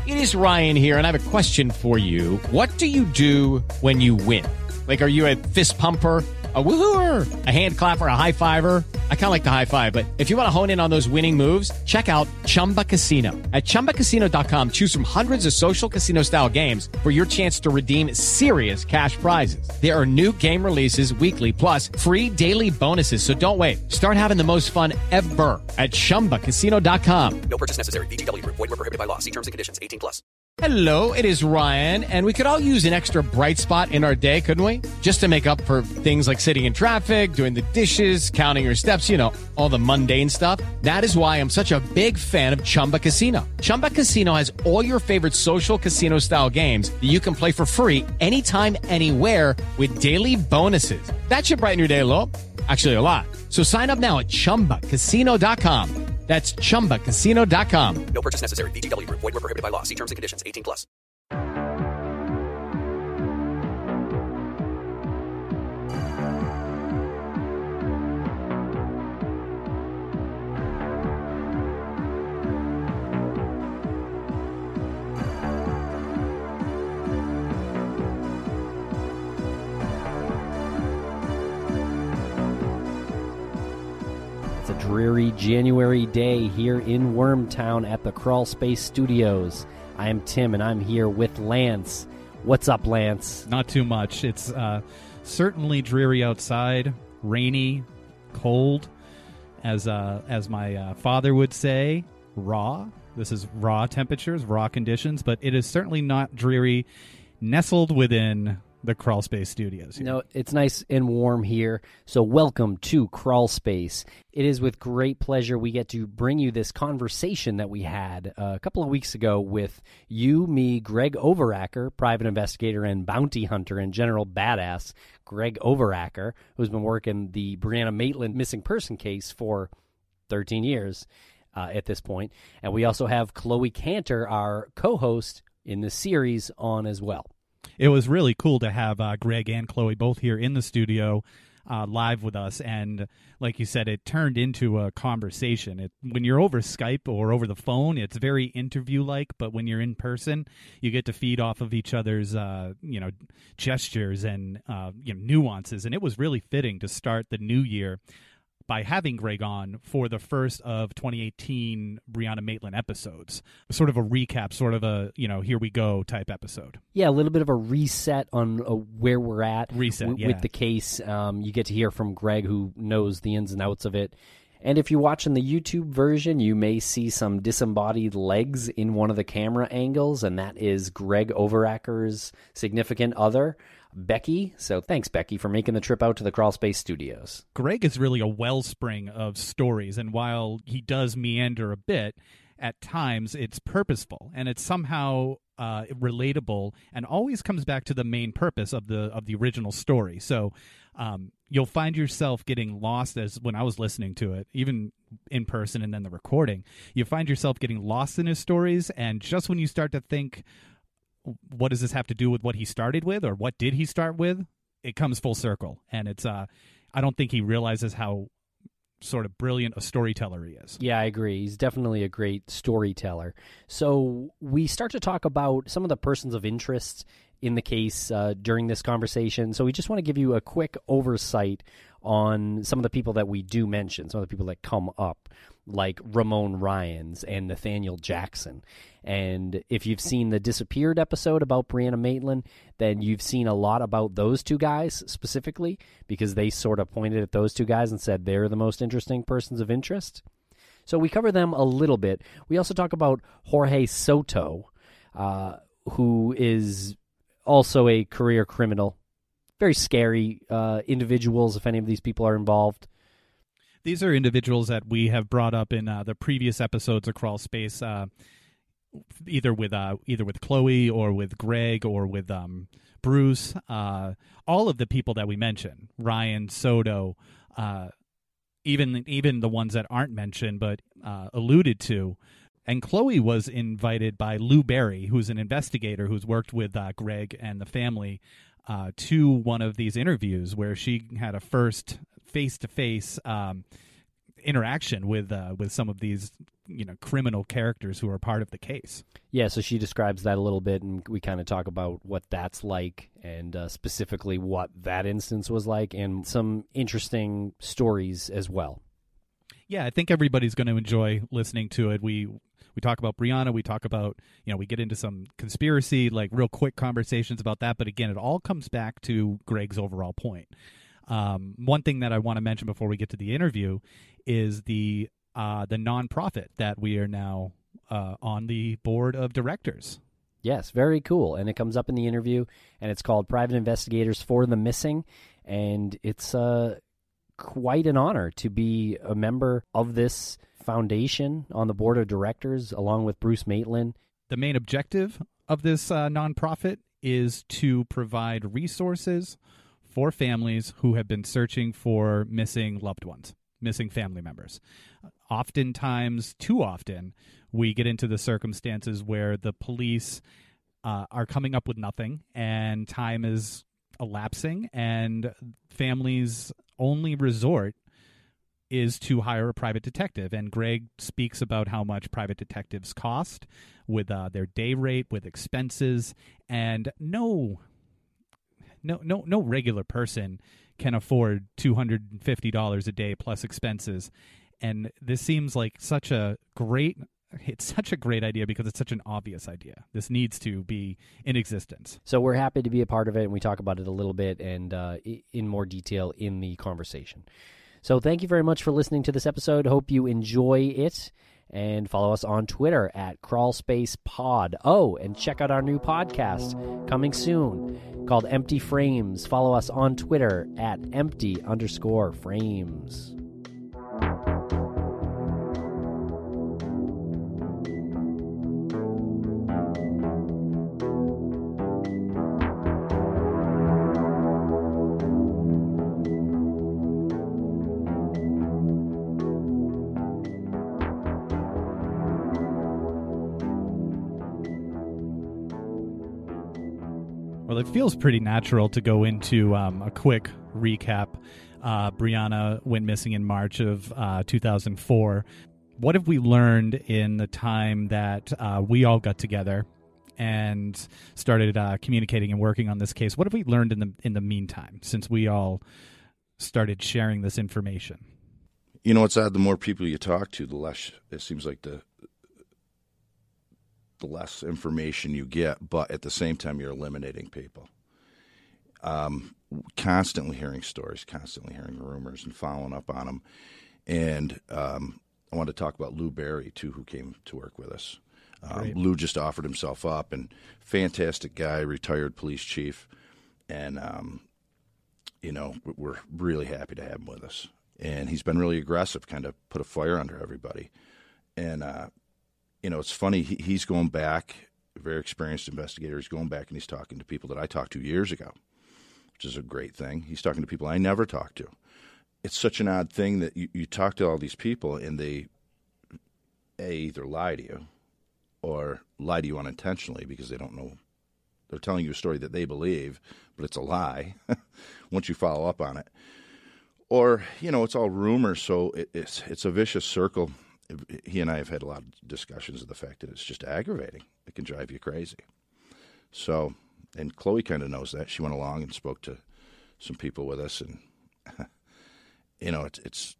It is Ryan here, and I have a question for you. What do you do when you win? Like, are you a fist pumper, a woohooer, a hand clapper, a high fiver? I kind of like the high five, but if you want to hone in on those winning moves, check out Chumba Casino. At ChumbaCasino.com, choose from hundreds of social casino-style games for your chance to redeem serious cash prizes. There are new game releases weekly, plus free daily bonuses. So don't wait. Start having the most fun ever at ChumbaCasino.com. No purchase necessary. VGW Group. Void where prohibited by law. See terms and conditions. 18+. Hello, it is Ryan, and we could all use an extra bright spot in our day, couldn't we? Just to make up for things like sitting in traffic, doing the dishes, counting your steps, you know, all the mundane stuff. That is why I'm such a big fan of Chumba Casino. Chumba Casino has all your favorite social casino-style games that you can play for free anytime, anywhere with daily bonuses. That should brighten your day a little. Actually, a lot. So sign up now at ChumbaCasino.com. That's ChumbaCasino.com. No purchase necessary. VGW Group. Void where prohibited by law. See terms and conditions. 18+. It's a dreary January day here in Wormtown at the Crawl Space Studios. I am Tim, and I'm here with Lance. What's up, Lance? Not too much. It's certainly dreary outside, rainy, cold, as my father would say, raw. This is raw temperatures, raw conditions, but it is certainly not dreary, nestled within the Crawl Space Studios here. No, it's nice and warm here, so welcome to Crawl Space. It is with great pleasure we get to bring you this conversation that we had a couple of weeks ago with you, me, Greg Overacker, private investigator and bounty hunter and general badass, Greg Overacker, who's been working the Brianna Maitland missing person case for 13 years at this point. And we also have Chloe Cantor, our co-host in this series, on as well. It was really cool to have Greg and Chloe both here in the studio live with us. And like you said, it turned into a conversation. When you're over Skype or over the phone, it's very interview-like. But when you're in person, you get to feed off of each other's gestures and nuances. And it was really fitting to start the new year by having Greg on for the first of 2018 Brianna Maitland episodes. Sort of a recap, sort of a, here we go type episode. Yeah, a little bit of a reset on where we're at with the case. You get to hear from Greg, who knows the ins and outs of it. And if you're watching the YouTube version, you may see some disembodied legs in one of the camera angles, and that is Greg Overacker's significant other, Becky. So thanks, Becky, for making the trip out to the Crawl Space Studios. Greg is really a wellspring of stories, and while he does meander a bit, at times it's purposeful, and it's somehow relatable, and always comes back to the main purpose of the original story. So you'll find yourself getting lost, as when I was listening to it, even in person and then the recording, you find yourself getting lost in his stories, and just when you start to think, what does this have to do with what he started with, or what did he start with, it comes full circle. And it's I don't think he realizes how sort of brilliant a storyteller he is. Yeah, I agree. He's definitely a great storyteller. So we start to talk about some of the persons of interest in the case during this conversation. So we just want to give you a quick oversight on some of the people that we do mention, some of the people that come up, like Ramon Ryans and Nathaniel Jackson. And if you've seen the Disappeared episode about Brianna Maitland, then you've seen a lot about those two guys specifically, because they sort of pointed at those two guys and said they're the most interesting persons of interest. So we cover them a little bit. We also talk about Jorge Soto, who is also a career criminal. Very scary individuals if any of these people are involved. These are individuals that we have brought up in the previous episodes of Crawl Space, either with Chloe or with Greg or with Bruce. All of the people that we mention, Ryan, Soto, even the ones that aren't mentioned but alluded to. And Chloe was invited by Lou Berry, who's an investigator who's worked with Greg and the family, to one of these interviews where she had a first face-to-face interaction with some of these criminal characters who are part of the case. Yeah, so she describes that a little bit, and we kind of talk about what that's like, and specifically what that instance was like, and some interesting stories as well. Yeah, I think everybody's going to enjoy listening to it. We talk about Brianna, we talk about, we get into some conspiracy, like real quick conversations about that, but again, it all comes back to Greg's overall point. One thing that I want to mention before we get to the interview is the nonprofit that we are now on the board of directors. Yes, very cool. And it comes up in the interview, and it's called Private Investigators for the Missing, and it's quite an honor to be a member of this foundation on the board of directors, along with Bruce Maitland. The main objective of this nonprofit is to provide resources for families who have been searching for missing loved ones, missing family members. Oftentimes, too often, we get into the circumstances where the police are coming up with nothing and time is elapsing, and families' only resort is to hire a private detective. And Greg speaks about how much private detectives cost with their day rate, with expenses, and no regular person can afford $250 a day plus expenses. And this seems like such a great idea because it's such an obvious idea. This needs to be in existence. So we're happy to be a part of it, and we talk about it a little bit and in more detail in the conversation. So thank you very much for listening to this episode. Hope you enjoy it, and follow us on Twitter at CrawlspacePod. Oh, and check out our new podcast coming soon called Empty Frames. Follow us on Twitter at empty_frames. Well, it feels pretty natural to go into a quick recap. Brianna went missing in March of 2004. What have we learned in the time that we all got together and started communicating and working on this case? What have we learned in the meantime since we all started sharing this information? It's odd. The more people you talk to, the less it seems like the less information you get, but at the same time, you're eliminating people. Constantly hearing stories, constantly hearing rumors and following up on them. And I want to talk about Lou Berry, too, who came to work with us. Lou just offered himself up, and fantastic guy, retired police chief. And, we're really happy to have him with us. And he's been really aggressive, kind of put a fire under everybody. And, it's funny, he's going back, a very experienced investigator. He's going back and he's talking to people that I talked to years ago, which is a great thing. He's talking to people I never talked to. It's such an odd thing that you talk to all these people and they either lie to you or lie to you unintentionally because they don't know. They're telling you a story that they believe, but it's a lie once you follow up on it. Or, it's all rumors, so it's a vicious circle. He and I have had a lot of discussions of the fact that it's just aggravating. It can drive you crazy. So, and Chloe kind of knows that. She went along and spoke to some people with us, and it's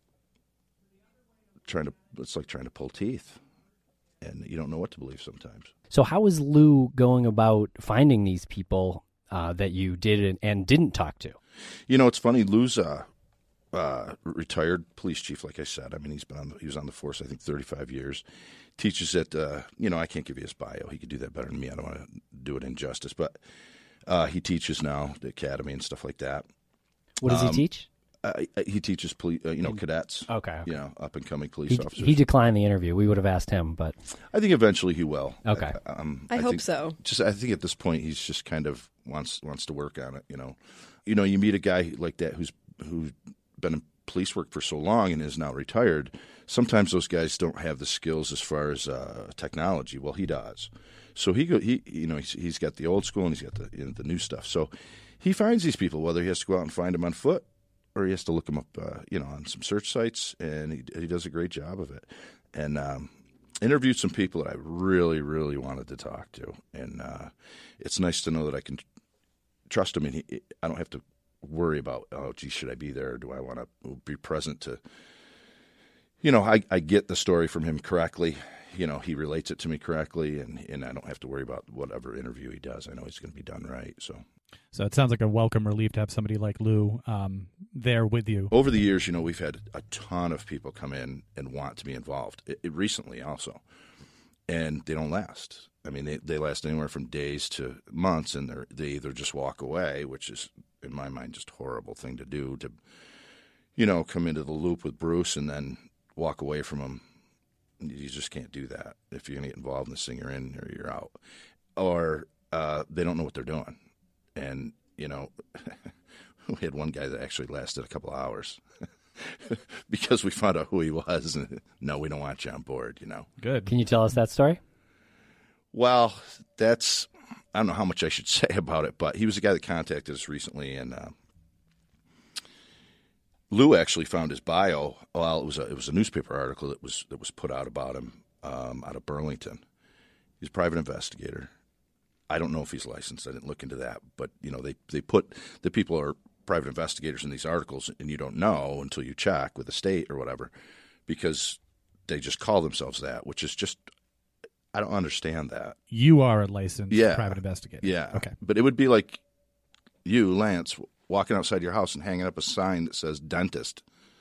like trying to pull teeth, and you don't know what to believe sometimes. So, how is Lou going about finding these people that you did and didn't talk to? It's funny. Lou's retired police chief, like I said. I mean, he was on the force, I think, 35 years. Teaches at, I can't give you his bio. He could do that better than me. I don't want to do it injustice. But he teaches now at the academy and stuff like that. What does he teach? He teaches cadets. Okay. Up and coming police officers. He declined the interview. We would have asked him, but I think eventually he will. Okay. I hope so. I think at this point he's just kind of wants to work on it. You meet a guy like that who's been in police work for so long and is now retired. Sometimes those guys don't have the skills as far as technology. Well, he does. So he's got the old school and he's got the new stuff. So he finds these people, whether he has to go out and find them on foot or he has to look them up, on some search sites, and he does a great job of it. And interviewed some people that I really, really wanted to talk to, and it's nice to know that I can trust him, and I don't have to worry about, should I be there, or do I want to be present to, I get the story from him correctly. He relates it to me correctly, and I don't have to worry about whatever interview he does. I know he's going to be done right. So it sounds like a welcome relief to have somebody like Lou there with you. Over the years, we've had a ton of people come in and want to be involved. Recently also, and they don't last. I mean, they last anywhere from days to months, and they either just walk away, which is, in my mind, just a horrible thing to do, to, come into the loop with Bruce and then walk away from him. You just can't do that. If you're going to get involved in this thing, you're in or you're out. Or they don't know what they're doing. And, we had one guy that actually lasted a couple of hours because we found out who he was. And, no, we don't want you on board, Good. Can you tell us that story? Well, I don't know how much I should say about it, but he was the guy that contacted us recently, and Lou actually found his bio. Well, it was a newspaper article that was put out about him out of Burlington. He's a private investigator. I don't know if he's licensed. I didn't look into that, but they put the people are private investigators in these articles, and you don't know until you check with the state or whatever, because they just call themselves that, which is just, I don't understand that. You are a licensed private investigator. Yeah. Okay. But it would be like you, Lance, walking outside your house and hanging up a sign that says dentist,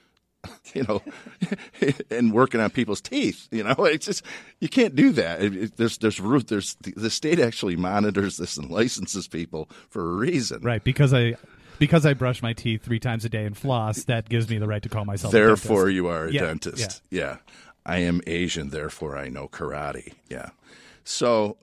and working on people's teeth. It's just, you can't do that. The state actually monitors this and licenses people for a reason. Right. Because I brush my teeth 3 times a day and floss, that gives me the right to call myself Therefore, a dentist. you are a dentist. Yeah. I am Asian, therefore I know karate. Yeah. So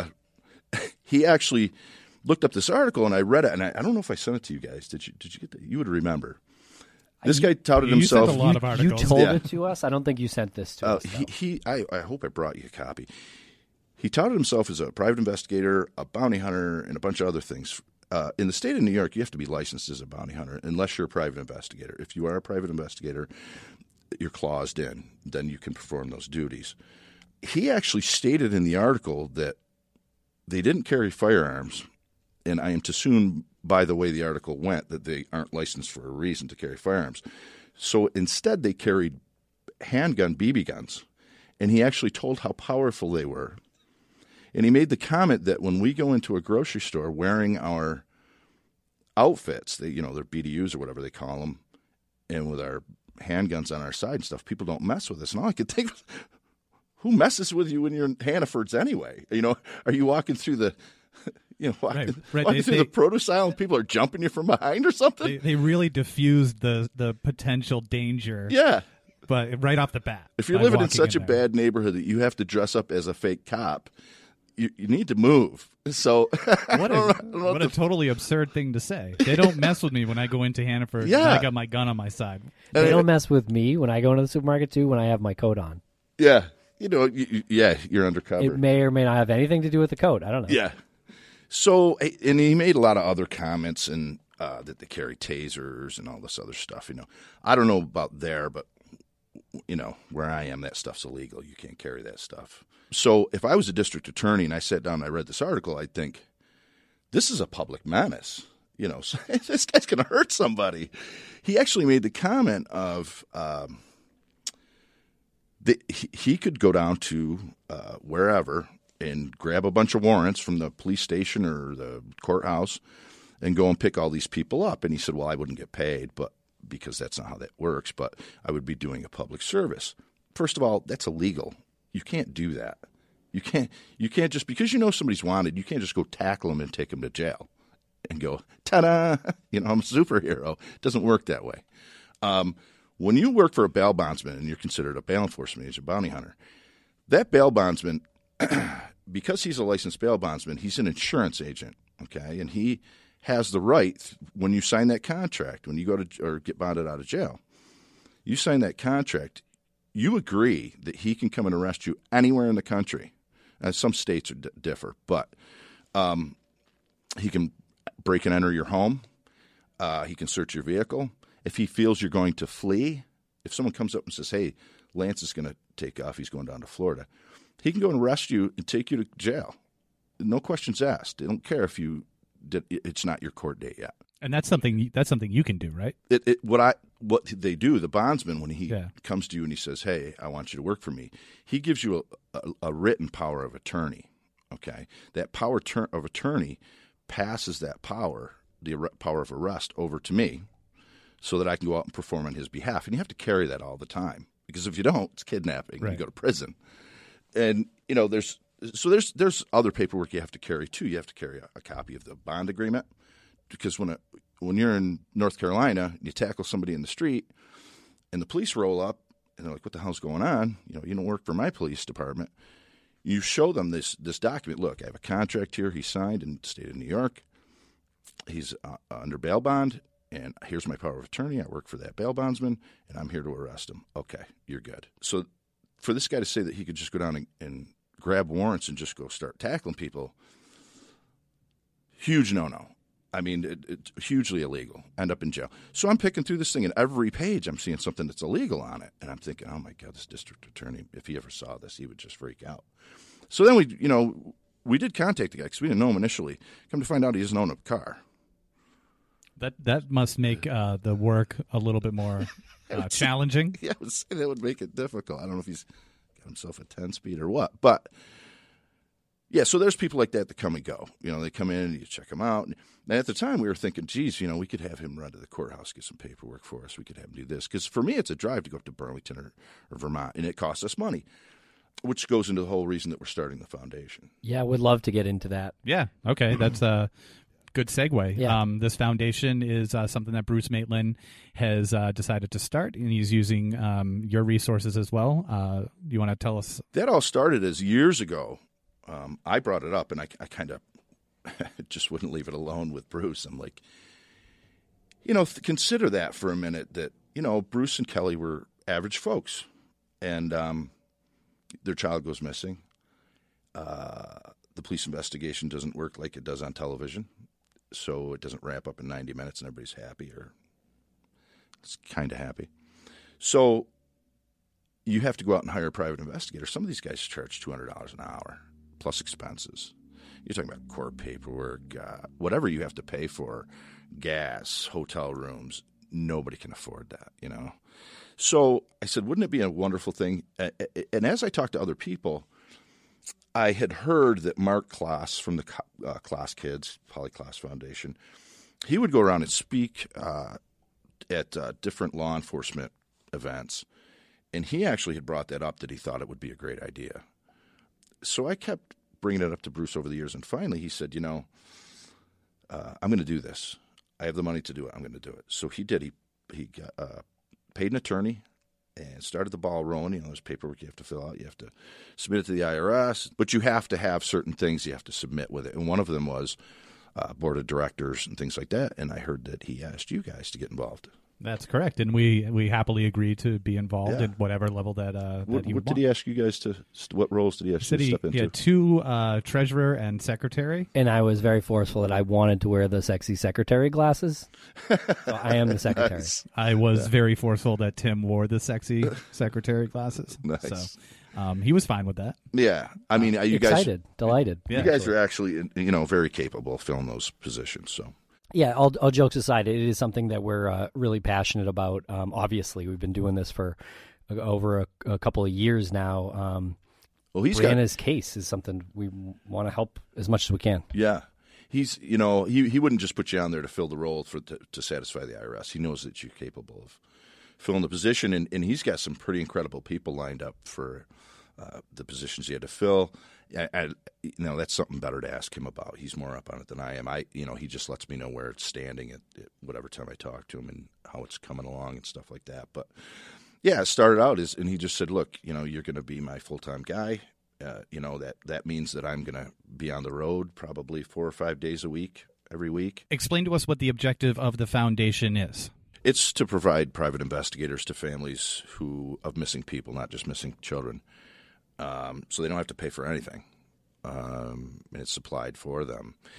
he actually looked up this article, and I read it, and I don't know if I sent it to you guys. Did you get that? You would remember. This guy touted himself. You sent a lot of articles. You told it to us? I don't think you sent this to us. I hope I brought you a copy. He touted himself as a private investigator, a bounty hunter, and a bunch of other things. In the state of New York, you have to be licensed as a bounty hunter unless you're a private investigator. If you are a private investigator, you're claused in. Then you can perform those duties. He actually stated in the article that they didn't carry firearms, and I am to assume by the way the article went that they aren't licensed for a reason to carry firearms. So instead they carried handgun BB guns, and he actually told how powerful they were. And he made the comment that when we go into a grocery store wearing our outfits, their BDUs or whatever they call them, and with our handguns on our side and stuff, people don't mess with us. And all I could think was, who messes with you when you're in Hannaford's anyway? Are you walking through the walking through the produce aisle and people are jumping you from behind or something? They really diffused the potential danger. Yeah. But right off the bat. If you're living in such a bad neighborhood that you have to dress up as a fake cop, you need to move. So what a totally absurd thing to say. They don't mess with me when I go into Hannaford. Yeah. And I got my gun on my side. They don't mess with me when I go into the supermarket too, when I have my coat on. Yeah. You're undercover. It may or may not have anything to do with the coat. I don't know. Yeah. So, and he made a lot of other comments, and that they carry tasers and all this other stuff. I don't know about there, but where I am, that stuff's illegal. You can't carry that stuff. So, if I was a district attorney and I sat down and I read this article, I'd think, this is a public menace. So this guy's going to hurt somebody. He actually made the comment of that he could go down to wherever and grab a bunch of warrants from the police station or the courthouse and go and pick all these people up. And he said, well, I wouldn't get paid, but because that's not how that works, but I would be doing a public service. First of all, that's illegal. You can't do that. You can't just, because somebody's wanted, you can't just go tackle them and take them to jail and go, ta-da, I'm a superhero. It doesn't work that way. When you work for a bail bondsman and you're considered a bail enforcement agent, bounty hunter, that bail bondsman, because he's a licensed bail bondsman, he's an insurance agent, okay? And he has the right, when you sign that contract, when you go to or get bonded out of jail, you sign that contract, you agree that he can come and arrest you anywhere in the country. Some states differ, but he can break and enter your home. He can search your vehicle. If he feels you're going to flee, if someone comes up and says, hey, Lance is going to take off, he's going down to Florida, he can go and arrest you and take you to jail. No questions asked. They don't care if it's not your court date yet. And that's something you can do, right? What they do, the bondsman, when he comes to you and he says, hey, I want you to work for me, he gives you a written power of attorney. Okay, that power of attorney passes that power, the power of arrest, over to me, so that I can go out and perform on his behalf. And you have to carry that all the time, because if you don't, it's kidnapping. Right. You go to prison. And there's other paperwork you have to carry too. You have to carry a copy of the bond agreement, because when you're in North Carolina and you tackle somebody in the street, and the police roll up and they're like, "What the hell's going on? You don't work for my police department." You show them this document. Look, I have a contract here he signed in the state of New York. He's under bail bond, and here's my power of attorney. I work for that bail bondsman, and I'm here to arrest him. Okay, you're good. So for this guy to say that he could just go down and grab warrants and just go start tackling people, huge no-no. I mean, it's hugely illegal. End up in jail. So I'm picking through this thing, and every page I'm seeing something that's illegal on it. And I'm thinking, oh, my God, this district attorney, if he ever saw this, he would just freak out. So then we did contact the guy because we didn't know him initially. Come to find out he doesn't own a car. That must make the work a little bit more challenging. Yeah, I would say that would make it difficult. I don't know if he's got himself a 10-speed or what. But, yeah, so there's people like that come and go. They come in and you check them out. And at the time we were thinking, geez, we could have him run to the courthouse, get some paperwork for us. We could have him do this. Because for me, it's a drive to go up to Burlington or Vermont, and it costs us money, which goes into the whole reason that we're starting the foundation. Yeah, I would love to get into that. Yeah, okay, that's a good segue. Yeah. This foundation is something that Bruce Maitland has decided to start, and he's using your resources as well. You want to tell us? That all started as years ago. I brought it up, and I kind of just wouldn't leave it alone with Bruce. I'm like, consider that for a minute, that, Bruce and Kelly were average folks, and their child goes missing. The police investigation doesn't work like it does on television, so it doesn't wrap up in 90 minutes and everybody's happy, or it's kind of happy. So you have to go out and hire a private investigator. Some of these guys charge $200 an hour plus expenses. You're talking about court paperwork, whatever you have to pay for, gas, hotel rooms. Nobody can afford that, So I said, wouldn't it be a wonderful thing? And as I talked to other people, I had heard that Mark Klaas from the Klaas Kids, Polly Klaas Foundation, he would go around and speak at different law enforcement events. And he actually had brought that up, that he thought it would be a great idea. So I kept bringing it up to Bruce over the years, and finally he said, I'm going to do this. I have the money to do it. I'm going to do it. So he did. He got, paid an attorney and started the ball rolling. There's paperwork you have to fill out. You have to submit it to the IRS, but you have to have certain things you have to submit with it. And one of them was board of directors and things like that. And I heard that he asked you guys to get involved. That's correct, and we happily agreed to be involved at whatever level that what he would did he ask you guys to? What roles did he ask you to step into? Yeah, 2 treasurer and secretary. And I was very forceful that I wanted to wear the sexy secretary glasses. So I am the secretary. Nice. I was very forceful that Tim wore the sexy secretary glasses. Nice. So he was fine with that. Yeah, I mean, you excited, guys, delighted. You guys are actually, very capable of filling those positions. So. Yeah, all jokes aside, it is something that we're really passionate about. Obviously, we've been doing this for over a couple of years now. Brianna's case is something we want to help as much as we can. Yeah. He's, he wouldn't just put you on there to fill the role to satisfy the IRS. He knows that you're capable of filling the position, and he's got some pretty incredible people lined up for the positions he had to fill. That's something better to ask him about. He's more up on it than I am. He just lets me know where it's standing at whatever time I talk to him and how it's coming along and stuff like that. But yeah, it started out and he just said, look, you're going to be my full-time guy. That means that I'm going to be on the road probably 4 or 5 days a week, every week. Explain to us what the objective of the foundation is. It's to provide private investigators to families of missing people, not just missing children. So they don't have to pay for anything, and it's supplied for them.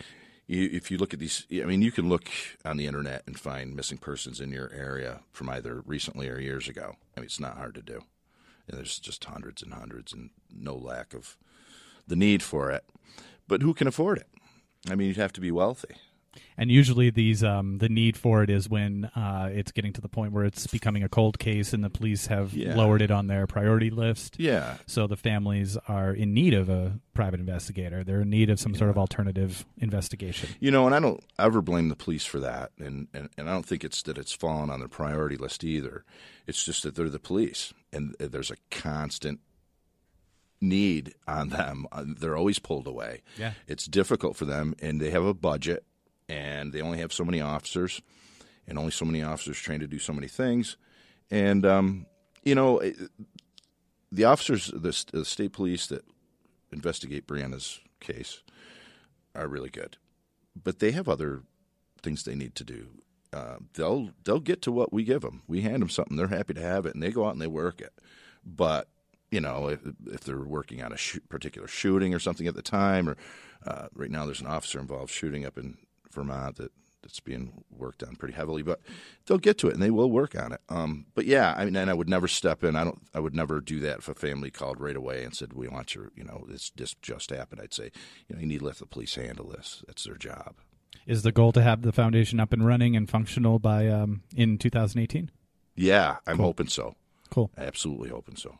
if you look at these, I mean, you can look on the internet and find missing persons in your area from either recently or years ago. I mean, it's not hard to do. And there's just hundreds and hundreds, and no lack of the need for it. But who can afford it? I mean, you'd have to be wealthy. And usually these the need for it is when it's getting to the point where it's becoming a cold case and the police have lowered it on their priority list. Yeah. So the families are in need of a private investigator. They're in need of some sort of alternative investigation. You know, and I don't ever blame the police for that. And I don't think it's that it's fallen on their priority list either. It's just that they're the police, and there's a constant need on them. They're always pulled away. Yeah. It's difficult for them, and they have a budget. And they only have so many officers, and only so many officers trained to do so many things. And, you know, the officers, the state police that investigate Brianna's case are really good. But they have other things they need to do. They'll get to what we give them. We hand them something. They're happy to have it, and they go out and they work it. But, you know, if they're working on a particular shooting or something at the time, or right now there's an officer-involved shooting up in Vermont that's being worked on pretty heavily, but they'll get to it and they will work on it. But yeah, I mean, and I would never step in. I would never do that if a family called right away and said, "We want your, you know, this just happened." I'd say, you know, you need to let the police handle this. That's their job. Is the goal to have the foundation up and running and functional by in 2018? Yeah, I'm hoping so. Cool. Absolutely hoping so.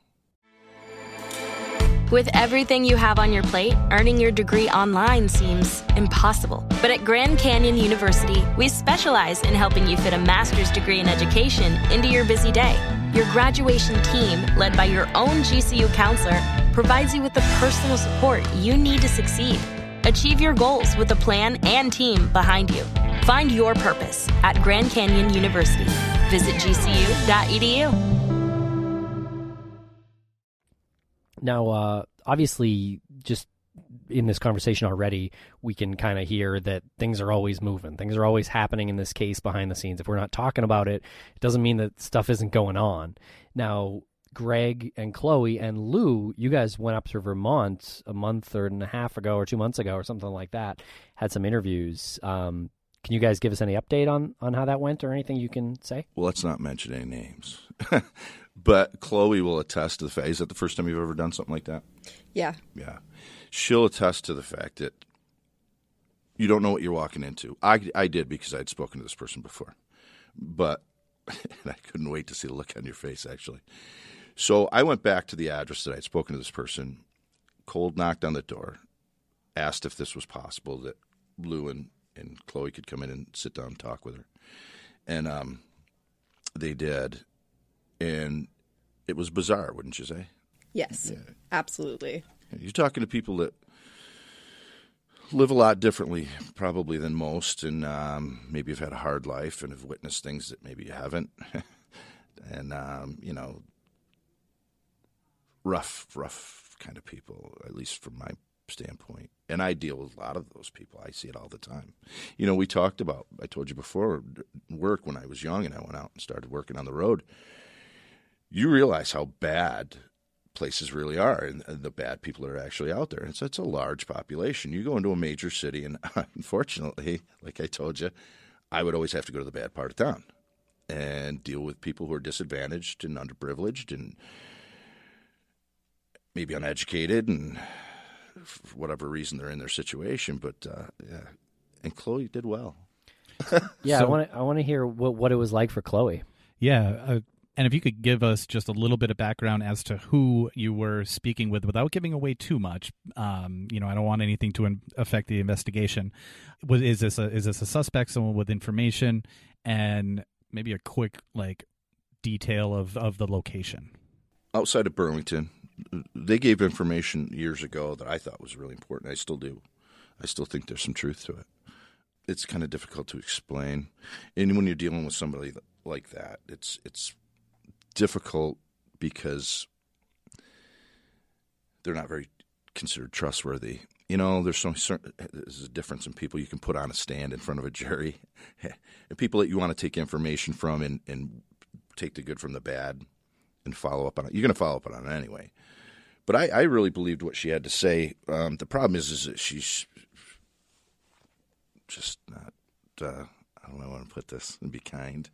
With everything you have on your plate, earning your degree online seems impossible. But at Grand Canyon University, we specialize in helping you fit a master's degree in education into your busy day. Your graduation team, led by your own GCU counselor, provides you with the personal support you need to succeed. Achieve your goals with a plan and team behind you. Find your purpose at Grand Canyon University. Visit gcu.edu. Now, obviously, just in this conversation already, we can kind of hear that things are always moving. Things are always happening in this case behind the scenes. If we're not talking about it, it doesn't mean that stuff isn't going on. Now, Greg and Chloe and Lou, you guys went up to Vermont a month and a half ago or 2 months ago or something like that, had some interviews. Can you guys give us any update on how that went or anything you can say? Well, let's not mention any names. But Chloe will attest to the fact. Is that the first time you've ever done something like that? Yeah. Yeah. She'll attest to the fact that you don't know what you're walking into. I did because I'd spoken to this person before. But and I couldn't wait to see the look on your face, actually. So I went back to the address that I'd spoken to this person, cold knocked on the door, asked if this was possible, that Lou and Chloe could come in and sit down and talk with her. And they did. And it was bizarre, wouldn't you say? Yes, absolutely. You're talking to people that live a lot differently probably than most, and maybe have had a hard life and have witnessed things that maybe you haven't. And, you know, rough kind of people, at least from my standpoint. And I deal with a lot of those people. I see it all the time. You know, we talked about, I told you before, work when I was young and I went out and started working on the road. You realize how bad places really are and the bad people that are actually out there. And so it's a large population. You go into a major city, and unfortunately, like I told you, I would always have to go to the bad part of town and deal with people who are disadvantaged and underprivileged and maybe uneducated and for whatever reason they're in their situation. But, yeah, and Chloe did well. Yeah, So- I want to hear what it was like for Chloe. Yeah, and if you could give us just a little bit of background as to who you were speaking with without giving away too much. You know, I don't want anything to affect the investigation. Is this a suspect, someone with information, and maybe a quick detail of the location? Outside of Burlington, they gave information years ago that I thought was really important. I still do. I still think there's some truth to it. It's kind of difficult to explain. And when you're dealing with somebody like that, it's difficult because they're not very considered trustworthy. You know, there's a difference in people you can put on a stand in front of a jury and people that you want to take information from and take the good from the bad and follow up on it. You're going to follow up on it anyway. But I really believed what she had to say. The problem is that just not. I don't know how to put this and be kind.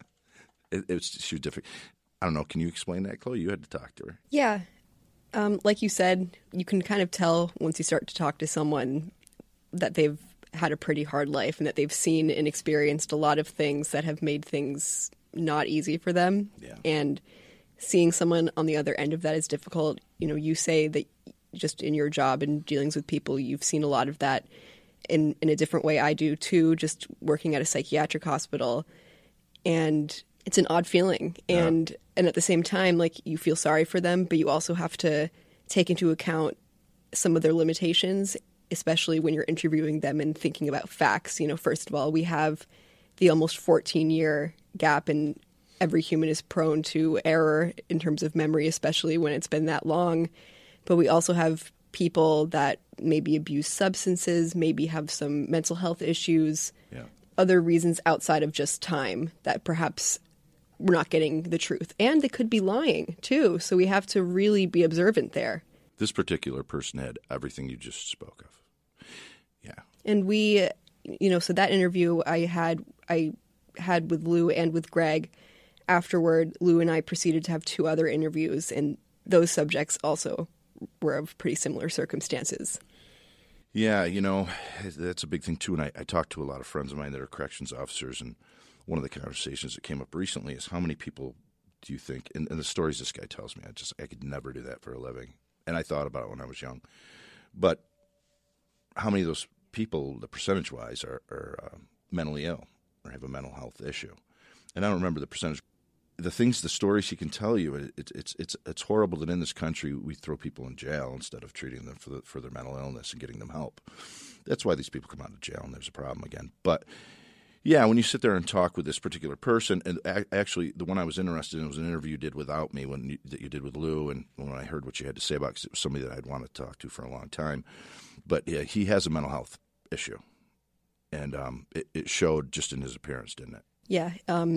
She was different. I don't know. Can you explain that, Chloe? You had to talk to her. Yeah. Like you said, you can kind of tell once you start to talk to someone that they've had a pretty hard life and that they've seen and experienced a lot of things that have made things not easy for them. Yeah. And seeing someone on the other end of that is difficult. You know, you say that just in your job and dealings with people, you've seen a lot of that in a different way. I do too, just working at a psychiatric hospital. And it's an odd feeling. And at the same time, like, you feel sorry for them, but you also have to take into account some of their limitations, especially when you're interviewing them and thinking about facts. You know, first of all, we have the almost 14-year gap, and every human is prone to error in terms of memory, especially when it's been that long. But we also have people that maybe abuse substances, maybe have some mental health issues, other reasons outside of just time that perhaps we're not getting the truth. And they could be lying too. So we have to really be observant there. This particular person had everything you just spoke of. Yeah. And we, you know, so that interview I had with Lou and with Greg. Afterward, Lou and I proceeded to have 2 other interviews, and those subjects also were of pretty similar circumstances. Yeah, you know, that's a big thing too. And I talked to a lot of friends of mine that are corrections officers, and one of the conversations that came up recently is, how many people do you think, and the stories this guy tells me, I could never do that for a living. And I thought about it when I was young. But how many of those people, the percentage-wise, are mentally ill or have a mental health issue? And I don't remember the percentage. The stories he can tell you, it's horrible that in this country we throw people in jail instead of treating them for their mental illness and getting them help. That's why these people come out of jail, and there's a problem again. But yeah, when you sit there and talk with this particular person, and actually the one I was interested in was an interview you did without me that you did with Lou, and when I heard what you had to say about it, because it was somebody that I'd wanted to talk to for a long time. But yeah, he has a mental health issue, and it showed just in his appearance, didn't it? Yeah.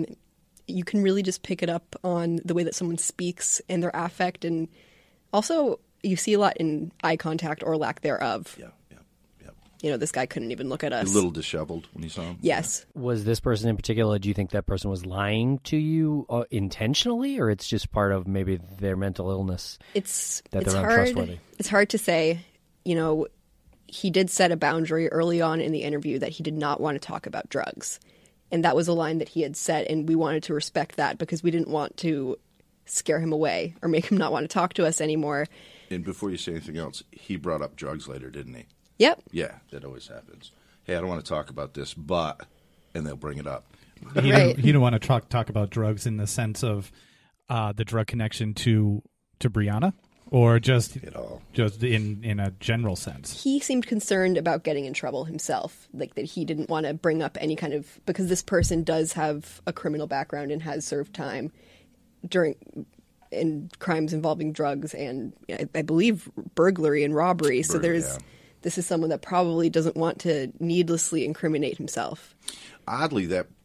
You can really just pick it up on the way that someone speaks and their affect, and also you see a lot in eye contact or lack thereof. Yeah. You know, this guy couldn't even look at us. A little disheveled when you saw him? Yes. Yeah. Was this person in particular, do you think that person was lying to you intentionally, or it's just part of maybe their mental illness? It's untrustworthy. It's hard to say. You know, he did set a boundary early on in the interview that he did not want to talk about drugs. And that was a line that he had set, and we wanted to respect that because we didn't want to scare him away or make him not want to talk to us anymore. And before you say anything else, he brought up drugs later, didn't he? Yep. Yeah, that always happens. Hey, I don't want to talk about this, but, and they'll bring it up. He didn't want to talk about drugs in the sense of the drug connection to Brianna, or just in a general sense. He seemed concerned about getting in trouble himself, like that he didn't want to bring up any kind of, because this person does have a criminal background and has served time in crimes involving drugs and I believe burglary and robbery. So this is someone that probably doesn't want to needlessly incriminate himself. Oddly,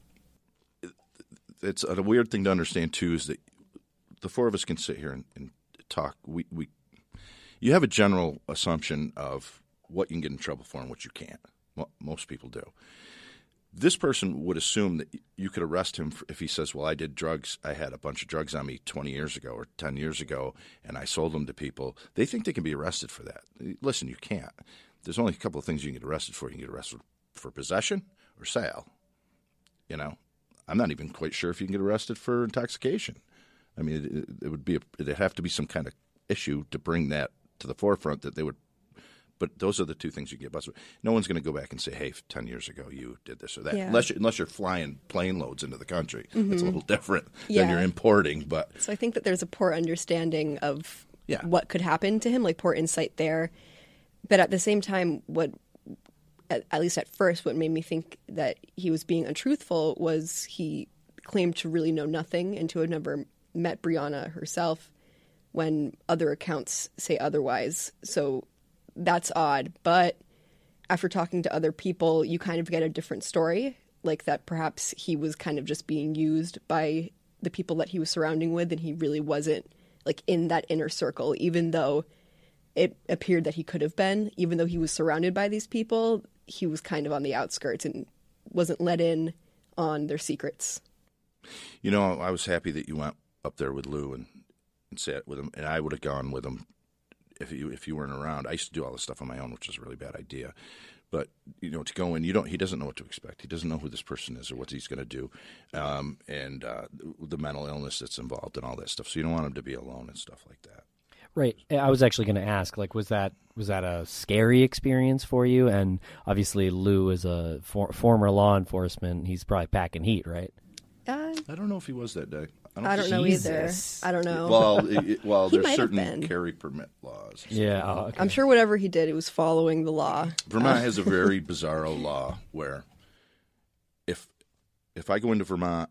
it's a weird thing to understand too, is that the 4 of us can sit here and talk. You have a general assumption of what you can get in trouble for and what you can't. Well, most people do. This person would assume that you could arrest him if he says, well, I did drugs. I had a bunch of drugs on me 20 years ago or 10 years ago, and I sold them to people. They think they can be arrested for that. Listen, you can't. There's only a couple of things you can get arrested for. You can get arrested for possession or sale. You know, I'm not even quite sure if you can get arrested for intoxication. I mean, it'd have to be some kind of issue to bring that to the forefront that they would. But those are the 2 things you get busted. No one's going to go back and say, hey, 10 years ago you did this or that. Yeah. Unless you're flying plane loads into the country. Mm-hmm. It's a little different than you're importing. But so I think that there's a poor understanding of what could happen to him, like poor insight there. But at the same time, at least at first, what made me think that he was being untruthful was he claimed to really know nothing and to have never met Brianna herself when other accounts say otherwise. So that's odd. But after talking to other people, you kind of get a different story, like that perhaps he was kind of just being used by the people that he was surrounding with, and he really wasn't like in that inner circle, even though it appeared that he could have been, even though he was surrounded by these people. he was kind of on the outskirts and wasn't let in on their secrets. You know, I was happy that you went up there with Lou and sat with him, and I would have gone with him if you weren't around. I used to do all this stuff on my own, which is a really bad idea. But, you know, to go in, he doesn't know what to expect. He doesn't know who this person is or what he's going to do, and the mental illness that's involved and all that stuff. So you don't want him to be alone and stuff like that. Right. I was actually going to ask, like, was that a scary experience for you? And obviously Lou is a former law enforcement. He's probably packing heat, right? I don't know if he was that day. I don't know either. I don't know. Well, He there's might have certain been. carry permit laws. Yeah. Oh, okay. I'm sure whatever he did, it was following the law. Vermont has a very bizarro law where if I go into Vermont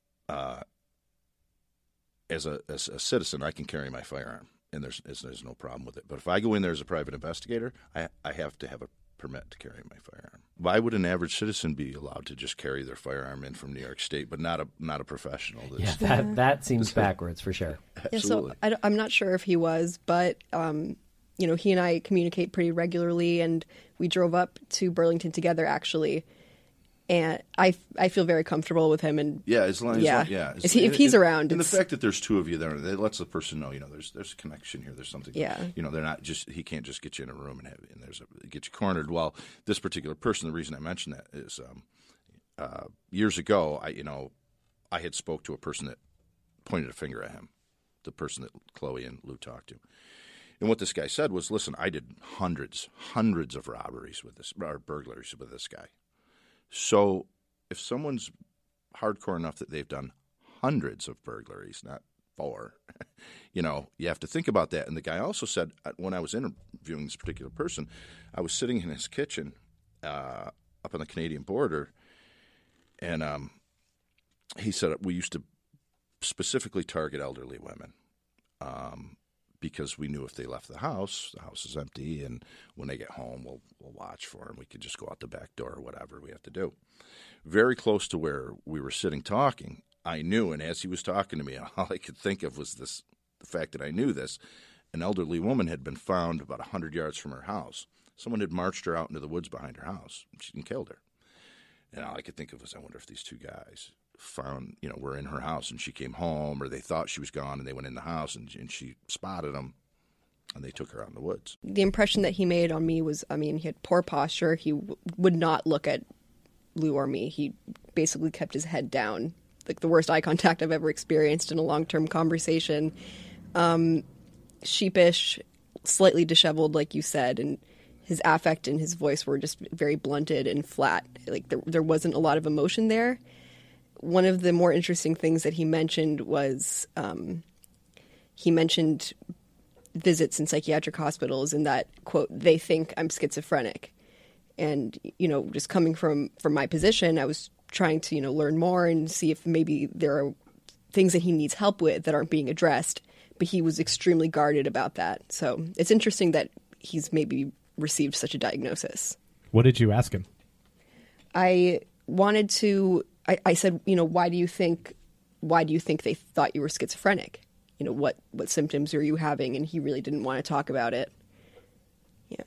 as a citizen, I can carry my firearm, and there's no problem with it. But if I go in there as a private investigator, I have to have a permit to carry my firearm. Why would an average citizen be allowed to just carry their firearm in from New York State, but not a professional? Yeah, that seems backwards for sure. Absolutely. Yeah, so I'm not sure if he was, but you know, he and I communicate pretty regularly, and we drove up to Burlington together actually. And I feel very comfortable with him, and if he's around, and the fact that there's two of you there, that lets the person know, you know, there's a connection here. There's something. Yeah. You know, they're not just, he can't just get you in a room and get you cornered. Well, this particular person, the reason I mention that is years ago, I had spoke to a person that pointed a finger at him, the person that Chloe and Lou talked to. And what this guy said was, listen, I did hundreds of robberies with this, or burglaries with this guy. So if someone's hardcore enough that they've done hundreds of burglaries, not 4, you know, you have to think about that. And the guy also said, when I was interviewing this particular person, I was sitting in his kitchen up on the Canadian border, and he said we used to specifically target elderly women because we knew if they left the house is empty, and when they get home, we'll watch for them. We could just go out the back door or whatever we have to do. Very close to where we were sitting talking, I knew, and as he was talking to me, all I could think of was the fact that I knew this. An elderly woman had been found about 100 yards from her house. Someone had marched her out into the woods behind her house and killed her. And all I could think of was, I wonder if these two guys found, you know, were in her house and she came home, or they thought she was gone and they went in the house and she spotted them and they took her out in the woods. The impression that he made on me was, I mean, he had poor posture. He would not look at Lou or me. He basically kept his head down, like the worst eye contact I've ever experienced in a long-term conversation. Sheepish, slightly disheveled, like you said, and his affect and his voice were just very blunted and flat. Like there wasn't a lot of emotion there. One of the more interesting things that he mentioned was he mentioned visits in psychiatric hospitals, and that, quote, they think I'm schizophrenic. And, you know, just coming from my position, I was trying to, you know, learn more and see if maybe there are things that he needs help with that aren't being addressed. But he was extremely guarded about that. So it's interesting that he's maybe received such a diagnosis. What did you ask him? I said, you know, why do you think they thought you were schizophrenic? You know, what symptoms are you having? And he really didn't want to talk about it. Yeah.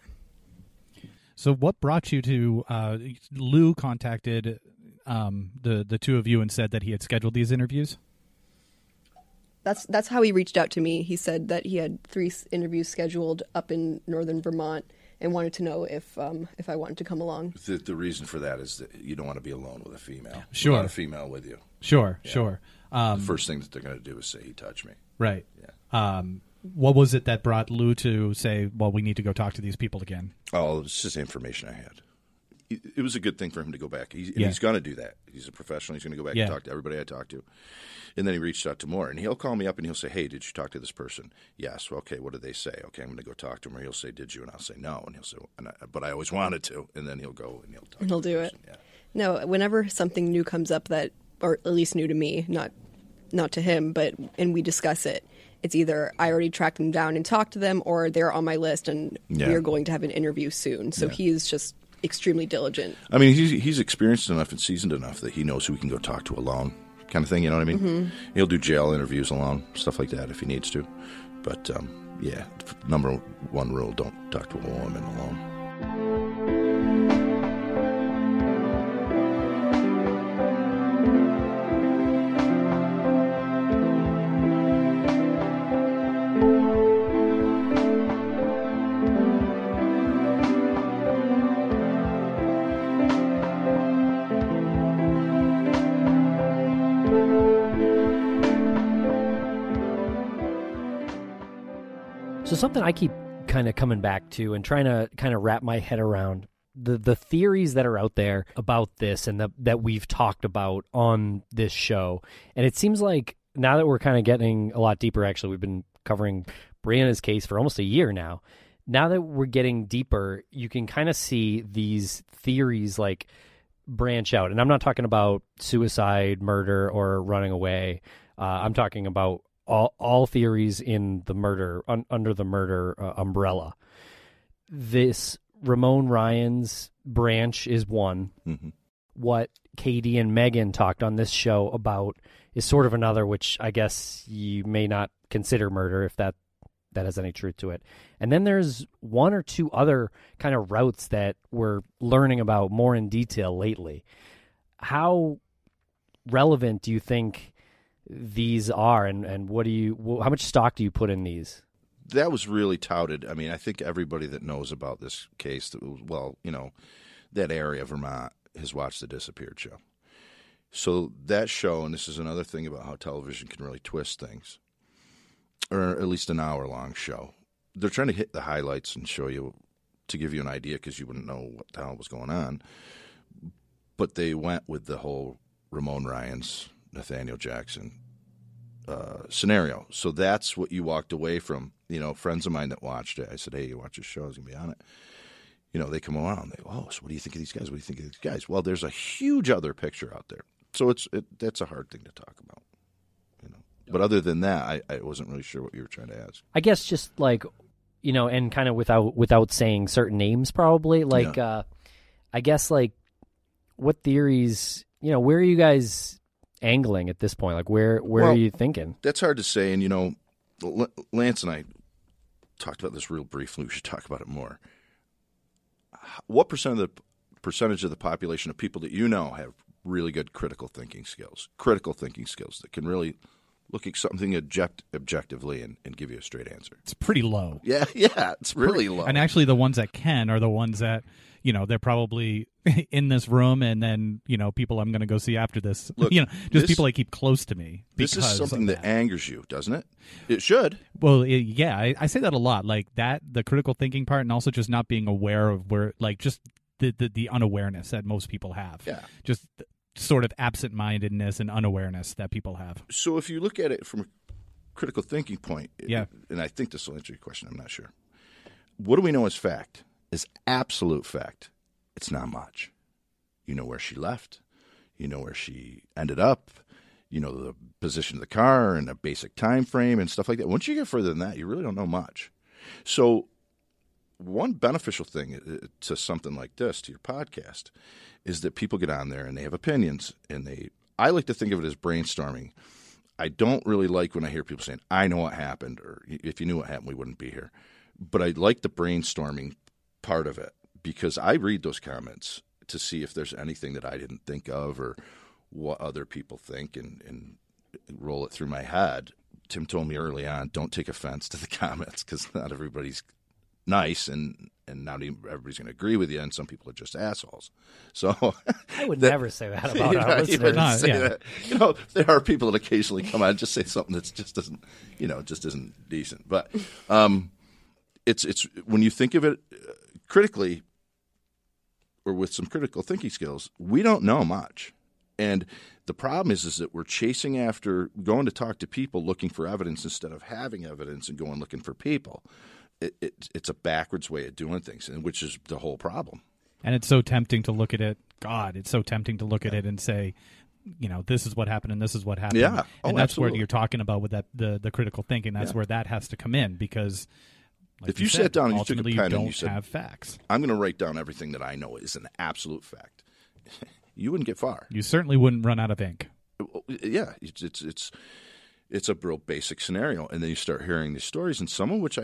So what brought you to Lou contacted the two of you and said that he had scheduled these interviews? That's how he reached out to me. He said that he had 3 interviews scheduled up in northern Vermont and wanted to know if I wanted to come along. The reason for that is that you don't want to be alone with a female. Sure. You want a female with you. Sure, Yeah. sure. The first thing that they're going to do is say, he touched me. Right. Yeah. What was it that brought Lou to say, well, we need to go talk to these people again? Oh, it's just information I had. It was a good thing for him to go back. He's going to do that. He's a professional. He's going to go back and talk to everybody I talked to. And then he reached out to more. And he'll call me up and he'll say, hey, did you talk to this person? Yes. Well, okay, what did they say? Okay, I'm going to go talk to him. Or he'll say, did you? And I'll say, no. And he'll say, but I always wanted to. And then he'll go and he'll talk and he'll to do the it. person. Yeah. No, whenever something new comes up that, or at least new to me, not to him, and we discuss it, it's either I already tracked them down and talked to them, or they're on my list and we are going to have an interview soon. So he's just extremely diligent. I mean, he's experienced enough and seasoned enough that he knows who he can go talk to alone, kind of thing, you know what I mean? Mm-hmm. He'll do jail interviews alone, stuff like that if he needs to. But, number 1 rule, don't talk to a woman alone. So something I keep kind of coming back to and trying to kind of wrap my head around the theories that are out there about this and that we've talked about on this show. And it seems like now that we're kind of getting a lot deeper, actually, we've been covering Brianna's case for almost a year now. Now that we're getting deeper, you can kind of see these theories like branch out. And I'm not talking about suicide, murder, or running away. I'm talking about all theories in the murder, under the murder umbrella. This Ramon Ryan's branch is one. Mm-hmm. What Katie and Megan talked on this show about is sort of another, which I guess you may not consider murder if that has any truth to it. And then there's one or two other kind of routes that we're learning about more in detail lately. How relevant do you think these are, and how much stock do you put in these? That was really touted. I mean, I think everybody that knows about this case, that area of Vermont has watched the Disappeared show. So that show, and this is another thing about how television can really twist things, or at least an hour-long show. They're trying to hit the highlights and show you, to give you an idea, because you wouldn't know what the hell was going on. But they went with the whole Ramon Ryan's, Nathaniel Jackson scenario. So that's what you walked away from. Friends of mine that watched it, I said, hey, you watch this show, I was going to be on it. They come around, they go, oh, so what do you think of these guys? What do you think of these guys? Well, there's a huge other picture out there. So that's a hard thing to talk about. But other than that, I wasn't really sure what you were trying to ask. I guess just like, and kind of without saying certain names probably, like, yeah. I guess like what theories, where are you guys angling at this point? Like where are you thinking? That's hard to say. And, Lance and I talked about this real briefly. We should talk about it more. What percentage of the population of people that have really good critical thinking skills that can really look at something objectively and give you a straight answer? It's pretty low. Yeah, it's really low. And actually the ones that can are the ones that, they're probably in this room and then, people I'm going to go see after this. Look, people I keep close to me. This is something that angers you, doesn't it? It should. Well, I say that a lot. Like that, the critical thinking part, and also just not being aware of where, like just the unawareness that most people have. Yeah. Just sort of absent-mindedness and unawareness that people have. So if you look at it from a critical thinking point, yeah. And I think this will answer your question, I'm not sure. What do we know as fact? As absolute fact, it's not much. You know where she left. You know where she ended up. You know the position of the car and a basic time frame and stuff like that. Once you get further than that, you really don't know much. So one beneficial thing to something like this, to your podcast, is that people get on there and they have opinions. And I like to think of it as brainstorming. I don't really like when I hear people saying, I know what happened, or if you knew what happened, we wouldn't be here. But I like the brainstorming part of it, because I read those comments to see if there's anything that I didn't think of or what other people think and roll it through my head. Tim told me early on, don't take offense to the comments, because not everybody's nice and not even everybody's going to agree with you, and some people are just assholes. So I would never say that about our listeners. That. There are people that occasionally come out and just say something that just isn't decent. But it's when you think of it critically, or with some critical thinking skills, we don't know much. And the problem is that we're chasing after going to talk to people looking for evidence instead of having evidence and going looking for people. It's a backwards way of doing things, and which is the whole problem. And it's so tempting to look at it. God, it's so tempting to look at it and say, this is what happened and this is what happened. Yeah. And that's absolutely. where you're talking about with that the critical thinking. That's where that has to come in, because if you sat down and you took a pen you don't and you said, have facts. I'm going to write down everything that I know is an absolute fact, you wouldn't get far. You certainly wouldn't run out of ink. Yeah, it's a real basic scenario, and then you start hearing these stories, and some of which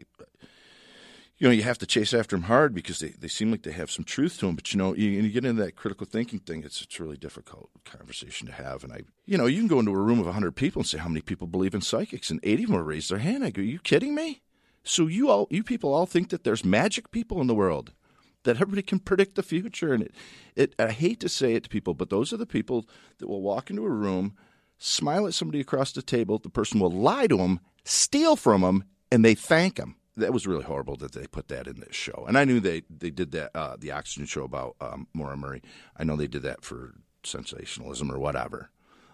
you have to chase after them hard because they seem like they have some truth to them. But you get into that critical thinking thing, it's a really difficult conversation to have. And you can go into a room of 100 people and say, how many people believe in psychics? And 80 of them will raise their hand. I go, are you kidding me? So you people all think that there's magic people in the world, that everybody can predict the future. And I hate to say it to people, but those are the people that will walk into a room, smile at somebody across the table, the person will lie to them, steal from them, and they thank them. that was really horrible that they put that in this show. And I knew they did that, the Oxygen show about Maura Murray. I know they did that for sensationalism or whatever.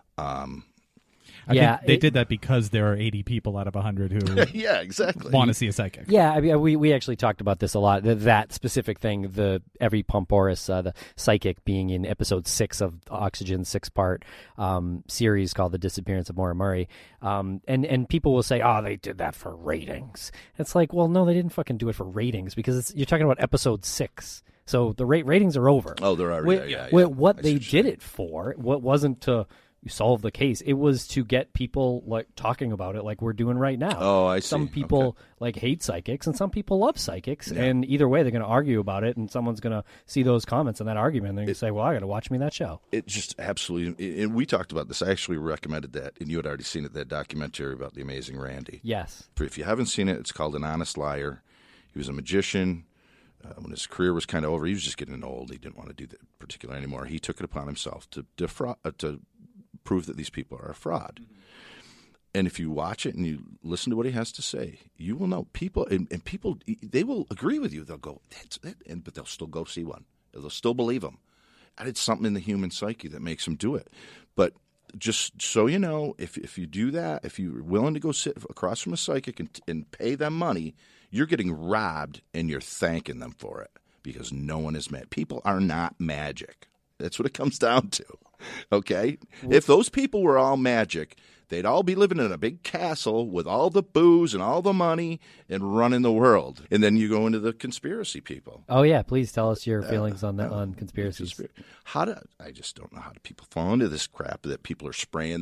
I think they did that because there are 80 people out of 100 who yeah, exactly. want to see a psychic. Yeah, I mean, we actually talked about this a lot. That specific thing, the Every Pumporis, the psychic, being in episode 6 of Oxygen's 6-part series called The Disappearance of Maura Murray. And people will say, oh, they did that for ratings. It's like, well, no, they didn't fucking do it for ratings, because you're talking about episode 6. So the ratings are over. Oh, they're already there. What they did it for, what wasn't to solve the case, it was to get people like talking about it like we're doing right now. Oh, I see. Some people like hate psychics and some people love psychics, and either way they're going to argue about it, and someone's going to see those comments and that argument and they're going to say, well, I got to watch me that show. It just absolutely, and we talked about this. I actually recommended that, and you had already seen it, that documentary about the Amazing Randy. Yes. If you haven't seen it, it's called An Honest Liar. He was a magician. When his career was kind of over, he was just getting old. He didn't want to do that particular anymore. He took it upon himself to defraud, to prove that these people are a fraud. Mm-hmm. And if you watch it and you listen to what he has to say, you will know people, and people, they will agree with you. They'll go, that's it, but they'll still go see one. They'll still believe him. And it's something in the human psyche that makes them do it. But just so you know, if you do that, if you're willing to go sit across from a psychic and pay them money, you're getting robbed, and you're thanking them for it, because no one is mad. People are not magic. That's what it comes down to. Okay? If those people were all magic, they'd all be living in a big castle with all the booze and all the money and running the world. And then you go into the conspiracy people. Oh yeah, please tell us your feelings on that, on conspiracies. I just don't know how do people fall into this crap that people are spraying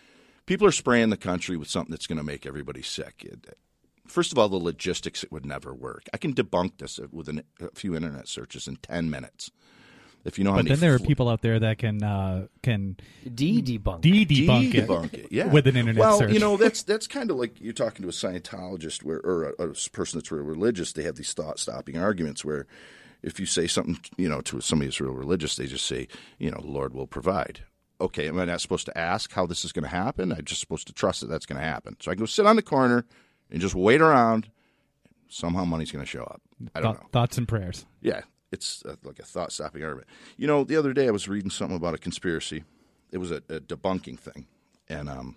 the country with something that's going to make everybody sick. First of all, the logistics, it would never work. I can debunk this with a few internet searches in 10 minutes. If you know how many. But then there are people out there that can debunk it, yeah, with an internet search. Well, you know, that's kind of like you're talking to a Scientologist or a person that's real religious. They have these thought-stopping arguments where if you say something, you know, to somebody that's real religious, they just say, you know, the Lord will provide. Okay, am I not supposed to ask how this is going to happen? I'm just supposed to trust that that's going to happen. So I go sit on the corner and just wait around. Somehow money's going to show up. I don't know. Thoughts and prayers. Yeah. It's like a thought-stopping argument. You know, the other day I was reading something about a conspiracy. It was a debunking thing. And, of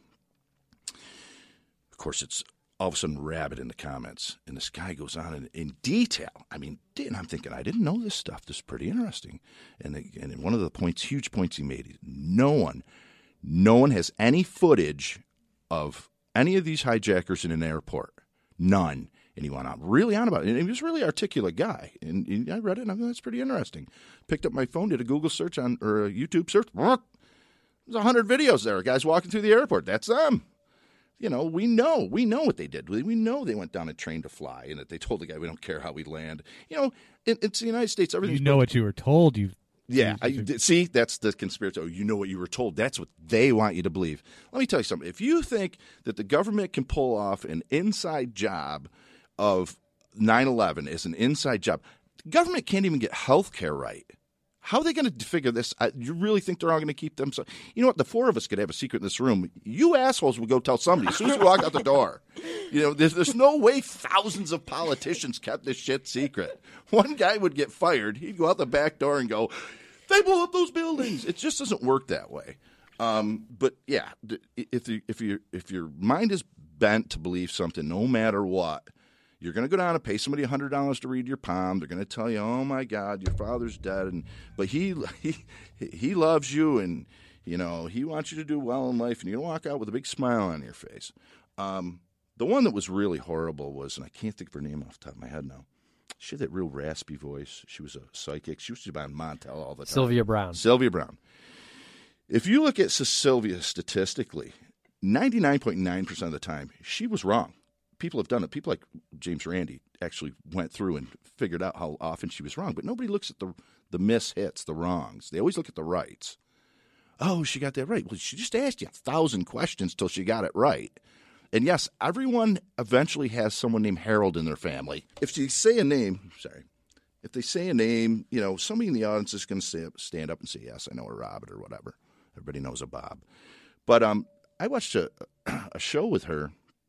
course, it's all of a sudden rabid in the comments. And this guy goes on in detail. I mean, and I'm thinking, I didn't know this stuff. This is pretty interesting. And one of the huge points he made, no one has any footage of any of these hijackers in an airport. None. And he went on really on about it. And he was a really articulate guy. And I read it, and I thought that's pretty interesting. Picked up my phone, did a Google search or a YouTube search. There's 100 videos there. Guys walking through the airport. That's them. You know, we know what they did. We know they went down a train to fly, and that they told the guy, we don't care how we land. You know, it's the United States. Everything's what you were told. See, that's the conspiracy. Oh, you know what you were told. That's what they want you to believe. Let me tell you something. If you think that the government can pull off an inside job of 9/11 as an inside job, the government can't even get health care right. How are they going to figure this? You really think they're all going to keep them? You know what? The four of us could have a secret in this room. You assholes would go tell somebody as soon as we walk out the door. You know, there's no way thousands of politicians kept this shit secret. One guy would get fired. He'd go out the back door and go, they blew up those buildings. It just doesn't work that way. But yeah, if your mind is bent to believe something, no matter what, you're going to go down and pay somebody $100 to read your palm. They're going to tell you, "Oh my God, your father's dead," but he loves you, and you know he wants you to do well in life, and you're going to walk out with a big smile on your face. The one that was really horrible was, and I can't think of her name off the top of my head now. She had that real raspy voice. She was a psychic. She used to be on Montel all the time. Sylvia Browne. If you look at Sylvia statistically, 99.9% of the time, she was wrong. People have done it. People like James Randi actually went through and figured out how often she was wrong. But nobody looks at the mishits, the wrongs. They always look at the rights. Oh, she got that right. Well, she just asked you 1,000 questions till she got it right. And yes, everyone eventually has someone named Harold in their family. If they say a name, you know, somebody in the audience is going to stand up and say, yes, I know a Robert or whatever. Everybody knows a Bob. But I watched a show with her.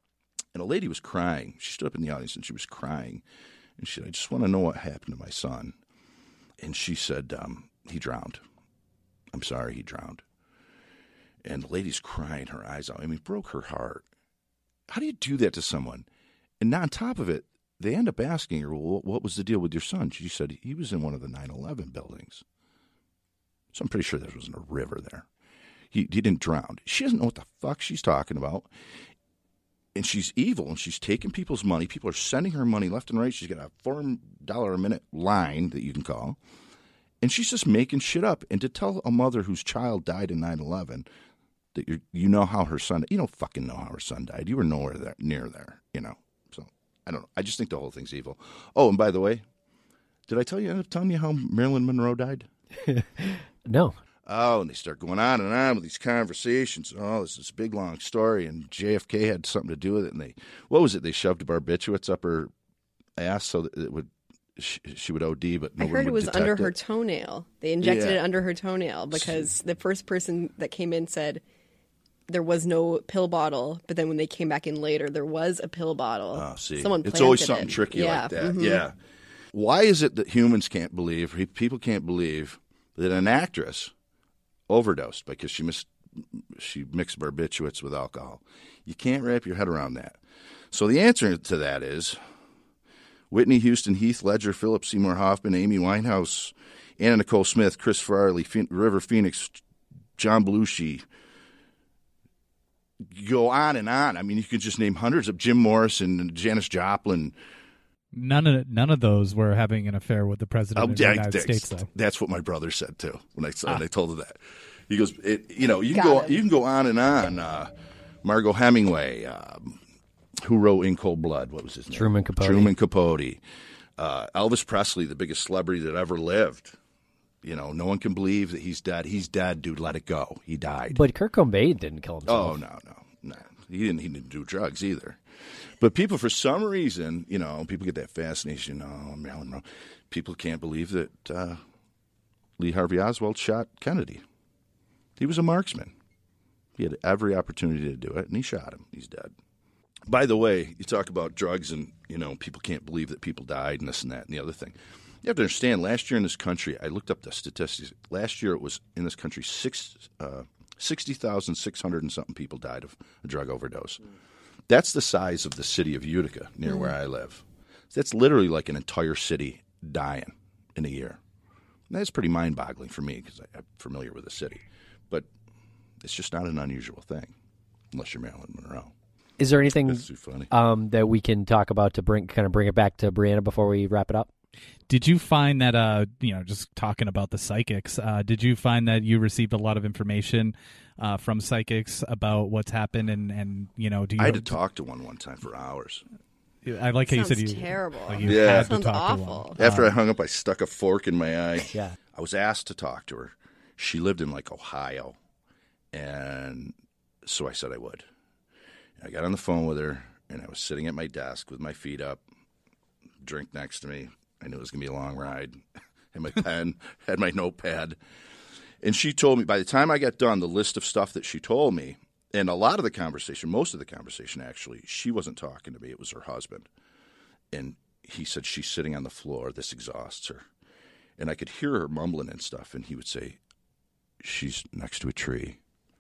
And a lady was crying. She stood up in the audience and she was crying. And she said, I just want to know what happened to my son. And she said, he drowned. I'm sorry, he drowned. And the lady's crying her eyes out. I mean, it broke her heart. How do you do that to someone? And on top of it, they end up asking her, well, what was the deal with your son? She said he was in one of the 9/11 buildings. So I'm pretty sure there wasn't a river there. He didn't drown. She doesn't know what the fuck she's talking about. And she's evil, and she's taking people's money. People are sending her money left and right. She's got a $4 a minute line that you can call. And she's just making shit up. And to tell a mother whose child died in 9/11 that you know how her son, you don't fucking know how her son died. You were nowhere near there, you know. So I don't know. I just think the whole thing's evil. Oh, and by the way, did I end up telling you how Marilyn Monroe died? No. Oh, and they start going on and on with these conversations. Oh, this is a big, long story, and JFK had something to do with it. And what was it? They shoved barbiturates up her ass so that she would OD, but no one would detect it. I heard it was under her toenail. They injected it under her toenail because the first person that came in said there was no pill bottle, but then when they came back in later, there was a pill bottle. Oh, see. Someone planted it's always something it. tricky like that. Mm-hmm. Yeah. Why is it that humans can't believe, people can't believe that an actress overdosed because she mixed barbiturates with alcohol? You can't wrap your head around that. So the answer to that is Whitney Houston, Heath Ledger, Philip Seymour Hoffman, Amy Winehouse, Anna Nicole Smith, Chris Farley, River Phoenix, John Belushi. Go on and on. I mean, you could just name hundreds of Jim Morrison, Janis Joplin. None of those were having an affair with the president of the United States, though. That's what my brother said too when I told him that. He goes, you can go on and on. Margot Hemingway, who wrote In Cold Blood? What was his name? Truman Capote. Elvis Presley, the biggest celebrity that ever lived. You know, no one can believe that he's dead. He's dead, dude. Let it go. He died. But Kurt Cobain didn't kill himself. Oh no. He didn't do drugs either. But people, for some reason, you know, people get that fascination. Oh, Marilyn Monroe. People can't believe that Lee Harvey Oswald shot Kennedy. He was a marksman. He had every opportunity to do it, and he shot him. He's dead. By the way, you talk about drugs and, you know, people can't believe that people died and this and that and the other thing. You have to understand, last year in this country, I looked up the statistics. Last year it was in this country 60,600 and something people died of a drug overdose. That's the size of the city of Utica, near where I live. That's literally like an entire city dying in a year. And that's pretty mind-boggling for me because I'm familiar with the city. But it's just not an unusual thing, unless you're Marilyn Monroe. Is there anything That's too funny. that we can talk about to bring it back to Brianna before we wrap it up? Did you find that, just talking about the psychics, did you find that you received a lot of information from psychics about what's happened and do you? I had to talk to one time for hours. I like how you said Sounds you terrible. Like you Yeah. had to Sounds talk awful. to one. After I hung up, I stuck a fork in my eye. Yeah. I was asked to talk to her. She lived in like Ohio, and so I said I would. And I got on the phone with her, and I was sitting at my desk with my feet up, drink next to me. I knew it was going to be a long ride. Had my pen, had my notepad. And she told me, by the time I got done, the list of stuff that she told me, and a lot of the conversation, most of the conversation actually, she wasn't talking to me. It was her husband. And he said, she's sitting on the floor. This exhausts her. And I could hear her mumbling and stuff. And he would say, she's next to a tree.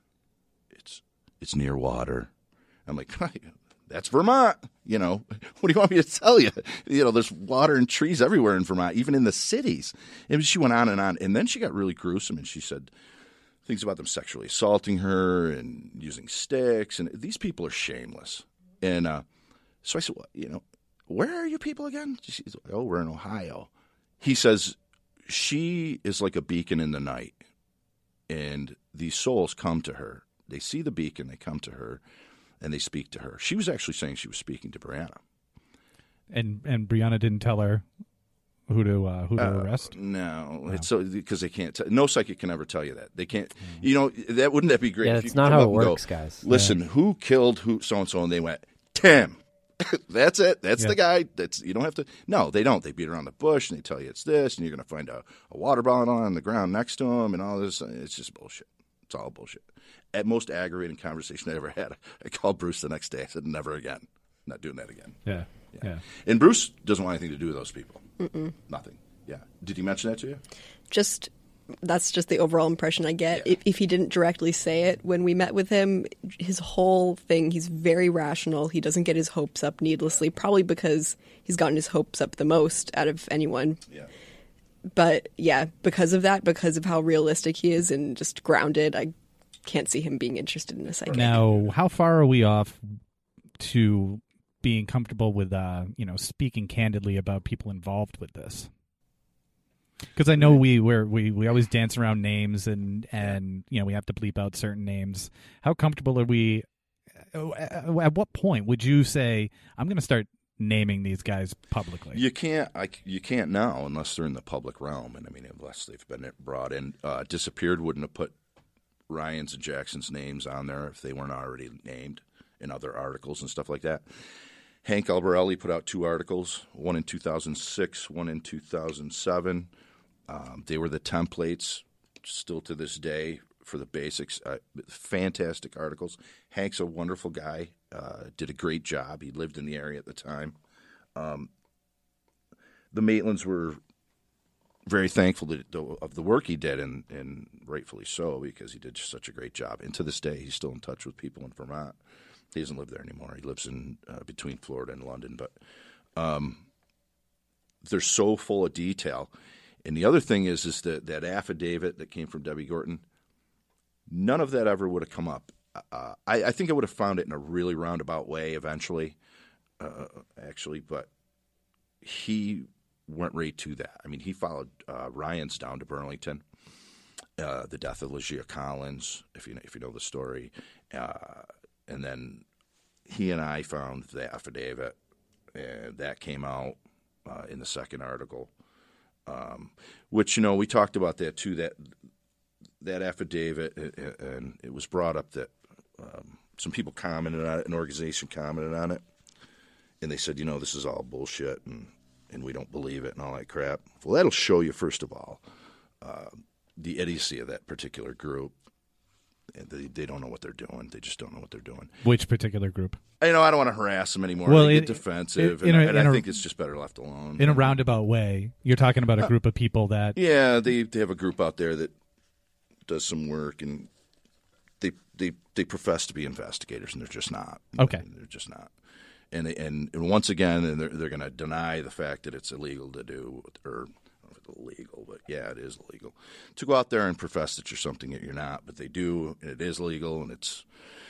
It's near water. I'm like, that's Vermont. You know, what do you want me to tell you? You know, there's water and trees everywhere in Vermont, even in the cities. And she went on. And then she got really gruesome, and she said things about them sexually assaulting her and using sticks. And these people are shameless. And so I said, well, you know, where are you people again? She's like, oh, we're in Ohio. He says, she is like a beacon in the night. And these souls come to her. They see the beacon, they come to her, and they speak to her. She was actually saying she was speaking to Brianna. And Brianna didn't tell her who to arrest? No. It's so because they can't. No psychic can ever tell you that. They can't. You know, wouldn't that be great? Yeah, if that's you not come how up it and works, go, guys. Listen, who killed who so and so, and they went Tim. That's it. That's the guy. That's you don't have to. No, they don't. They beat around the bush and they tell you it's this, and you're going to find a water bottle on the ground next to him, and all this. It's just bullshit. It's all bullshit. At most aggravating conversation I ever had, I called Bruce the next day. I said, never again. not doing that again. Yeah. And Bruce doesn't want anything to do with those people. Nothing. Yeah. Did he mention that to you? That's just the overall impression I get. Yeah. If he didn't directly say it when we met with him, his whole thing, he's very rational. He doesn't get his hopes up needlessly, probably because he's gotten his hopes up the most out of anyone. Yeah. But yeah, because of that, because of how realistic he is and just grounded, I can't see him being interested in a psychic. Now, how far are we off to being comfortable with, speaking candidly about people involved with this? Because I know we always dance around names and we have to bleep out certain names. How comfortable are we? At what point would you say I'm going to start naming these guys publicly? You can't now unless they're in the public realm, and I mean unless they've been brought in. Disappeared wouldn't have put Ryan's and Jackson's names on there if they weren't already named in other articles and stuff like that. Hank Albarelli put out 2 articles, one in 2006, one in 2007. They were the templates still to this day for the basics. Fantastic articles. Hank's a wonderful guy. Did a great job. He lived in the area at the time. The Maitlands were very thankful of the work he did, and rightfully so, because he did such a great job. And to this day, he's still in touch with people in Vermont. He doesn't live there anymore. He lives in between Florida and London. But they're so full of detail. And the other thing is that affidavit that came from Debbie Gorton, none of that ever would have come up. I think I would have found it in a really roundabout way eventually, actually, but he went right to that. I mean, he followed Ryan's down to Burlington, the death of Legia Collins, if you know the story, and then he and I found the affidavit, and that came out in the second article. Which, we talked about that too, that affidavit, and it was brought up that some people commented on it, an organization commented on it, and they said, this is all bullshit, and we don't believe it and all that crap. Well, that'll show you, first of all, the idiocy of that particular group. They don't know what they're doing. They just don't know what they're doing. Which particular group? I don't want to harass them anymore. They get defensive, and I think it's just better left alone. In a roundabout way, you're talking about a group of people that... Yeah, they have a group out there that does some work, and they profess to be investigators, and they're just not. Okay. They're just not. And once again, they're going to deny the fact that it's illegal to do, or... illegal, but yeah, it is illegal to go out there and profess that you're something that you're not, but they do, and it is legal, and it's,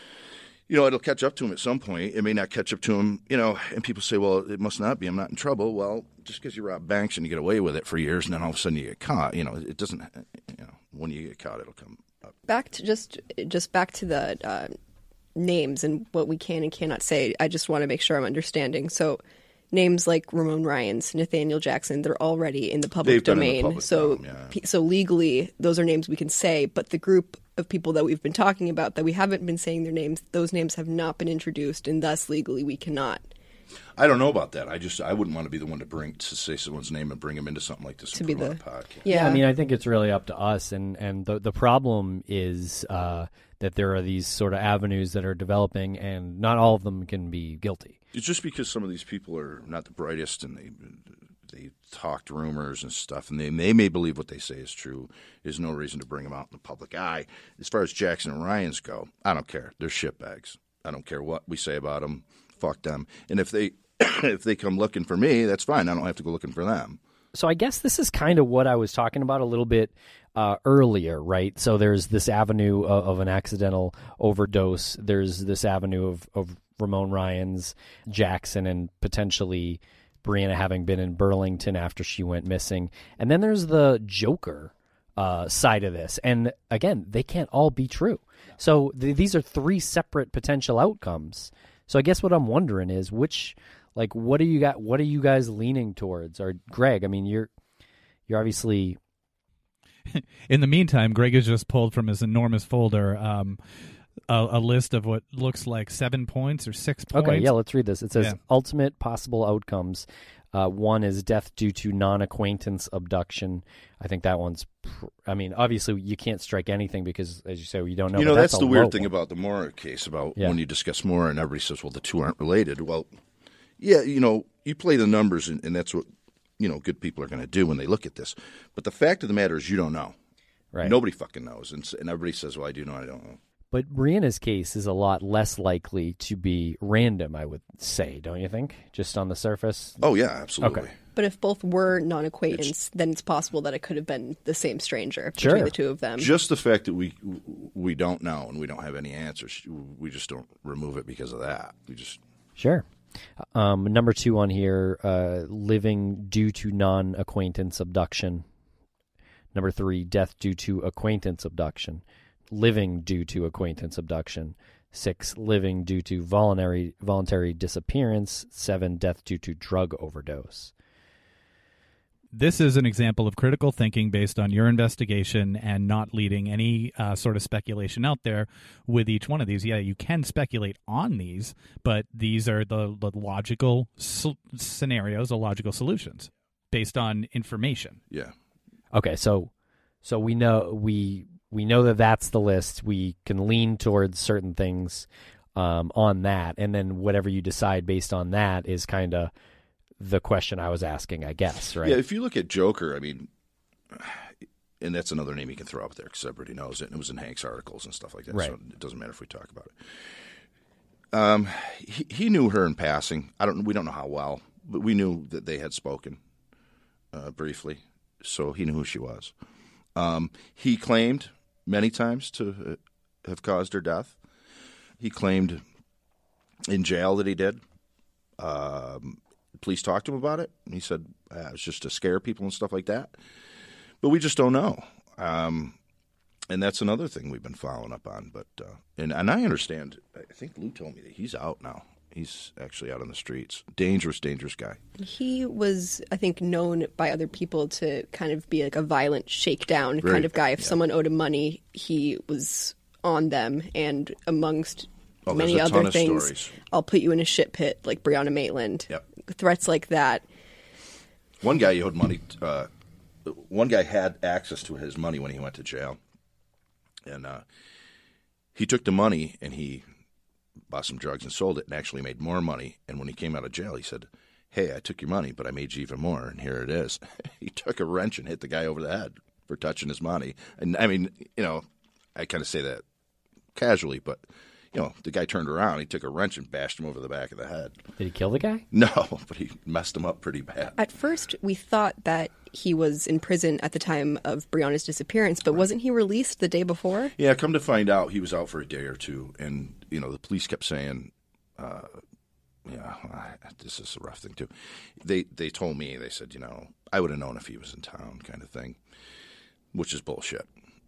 it'll catch up to them at some point. It may not catch up to them, and people say, well, it must not be, I'm not in trouble. Well, just because you rob banks and you get away with it for years, and then all of a sudden you get caught, it doesn't, when you get caught, it'll come up. Back to just back to the names and what we can and cannot say. I just want to make sure I'm understanding. So names like Ramon Ryans, Nathaniel Jackson, they're already in the public domain. So legally, those are names we can say. But the group of people that we've been talking about that we haven't been saying their names, those names have not been introduced, and thus legally we cannot. I don't know about that. I wouldn't want to be the one to say someone's name and bring them into something like this to be the podcast. Yeah, I mean, I think it's really up to us, and the problem is that there are these sort of avenues that are developing, and not all of them can be guilty. It's just because some of these people are not the brightest, and they talked rumors and stuff, and they may believe what they say is true. There's no reason to bring them out in the public eye. As far as Jackson and Ryans go, I don't care. They're shitbags. I don't care what we say about them. Fuck them. And if they come looking for me, that's fine. I don't have to go looking for them. So I guess this is kind of what I was talking about a little bit earlier, right? So there's this avenue of an accidental overdose. There's this avenue of Ramon Ryans, Jackson, and potentially Brianna having been in Burlington after she went missing. And then there's the Joker side of this. And again, they can't all be true. So these are 3 separate potential outcomes. So I guess what I'm wondering is what are you guys leaning towards? Or Greg, I mean, you're obviously... In the meantime, Greg has just pulled from his enormous folder a list of what looks like 7 points or 6 points. Okay, yeah, let's read this. It says ultimate possible outcomes. 1 is death due to non-acquaintance abduction. I think that one's... obviously you can't strike anything because, as you say, you don't know. That's the weird thing about the Mora case, about when you discuss Mora and everybody says, well, the 2 aren't related. Well, Yeah, you play the numbers, and that's what good people are going to do when they look at this. But the fact of the matter is, you don't know. Right. Nobody fucking knows, and everybody says, "Well, I do know, I don't know." But Brianna's case is a lot less likely to be random, I would say, don't you think? Just on the surface? Oh, yeah, absolutely. Okay. But if both were non-acquaintance, then it's possible that it could have been the same stranger Sure. between the two of them. Just the fact that we don't know and we don't have any answers, we just don't remove it because of that. Sure. Number 2 on here, living due to non-acquaintance abduction. Number 3, death due to acquaintance abduction. Living due to acquaintance abduction. 6, living due to voluntary disappearance. 7, death due to drug overdose. This is an example of critical thinking based on your investigation and not leading any sort of speculation out there with each one of these. Yeah, you can speculate on these, but these are the logical scenarios, the logical solutions based on information. Yeah. Okay, so we know that that's the list. We can lean towards certain things on that, and then whatever you decide based on that is kind of the question I was asking, I guess, right? Yeah, if you look at Joker, I mean, and that's another name you can throw up there because everybody knows it, and it was in Hank's articles and stuff like that, right. So it doesn't matter if we talk about it. He knew her in passing. We don't know how well, but we knew that they had spoken briefly, so he knew who she was. He claimed many times to have caused her death. He claimed in jail that he did. Police talked to him about it, and he said it was just to scare people and stuff like that. But we just don't know. And that's another thing we've been following up on. But and I understand. I think Lou told me that he's out now. He's actually out on the streets. Dangerous guy. He was, I think, known by other people to kind of be like a violent shakedown kind of guy. If someone owed him money, he was on them, and amongst many other things, stories. I'll put you in a shit pit like Breonna Maitland. Yep. Threats like that. One guy he owed money. One guy had access to his money when he went to jail, and he took the money and he bought some drugs and sold it, and actually made more money. And when he came out of jail, he said, "Hey, I took your money, but I made you even more, and here it is." He took a wrench and hit the guy over the head for touching his money. And I mean, I kind of say that casually, but. The guy turned around, he took a wrench and bashed him over the back of the head. Did he kill the guy? No, but he messed him up pretty bad. At first, we thought that he was in prison at the time of Breonna's disappearance, but wasn't he released the day before? Yeah, come to find out, he was out for a day or two, and, the police kept saying, this is a rough thing, too. They told me, they said, I would have known if he was in town kind of thing, which is bullshit.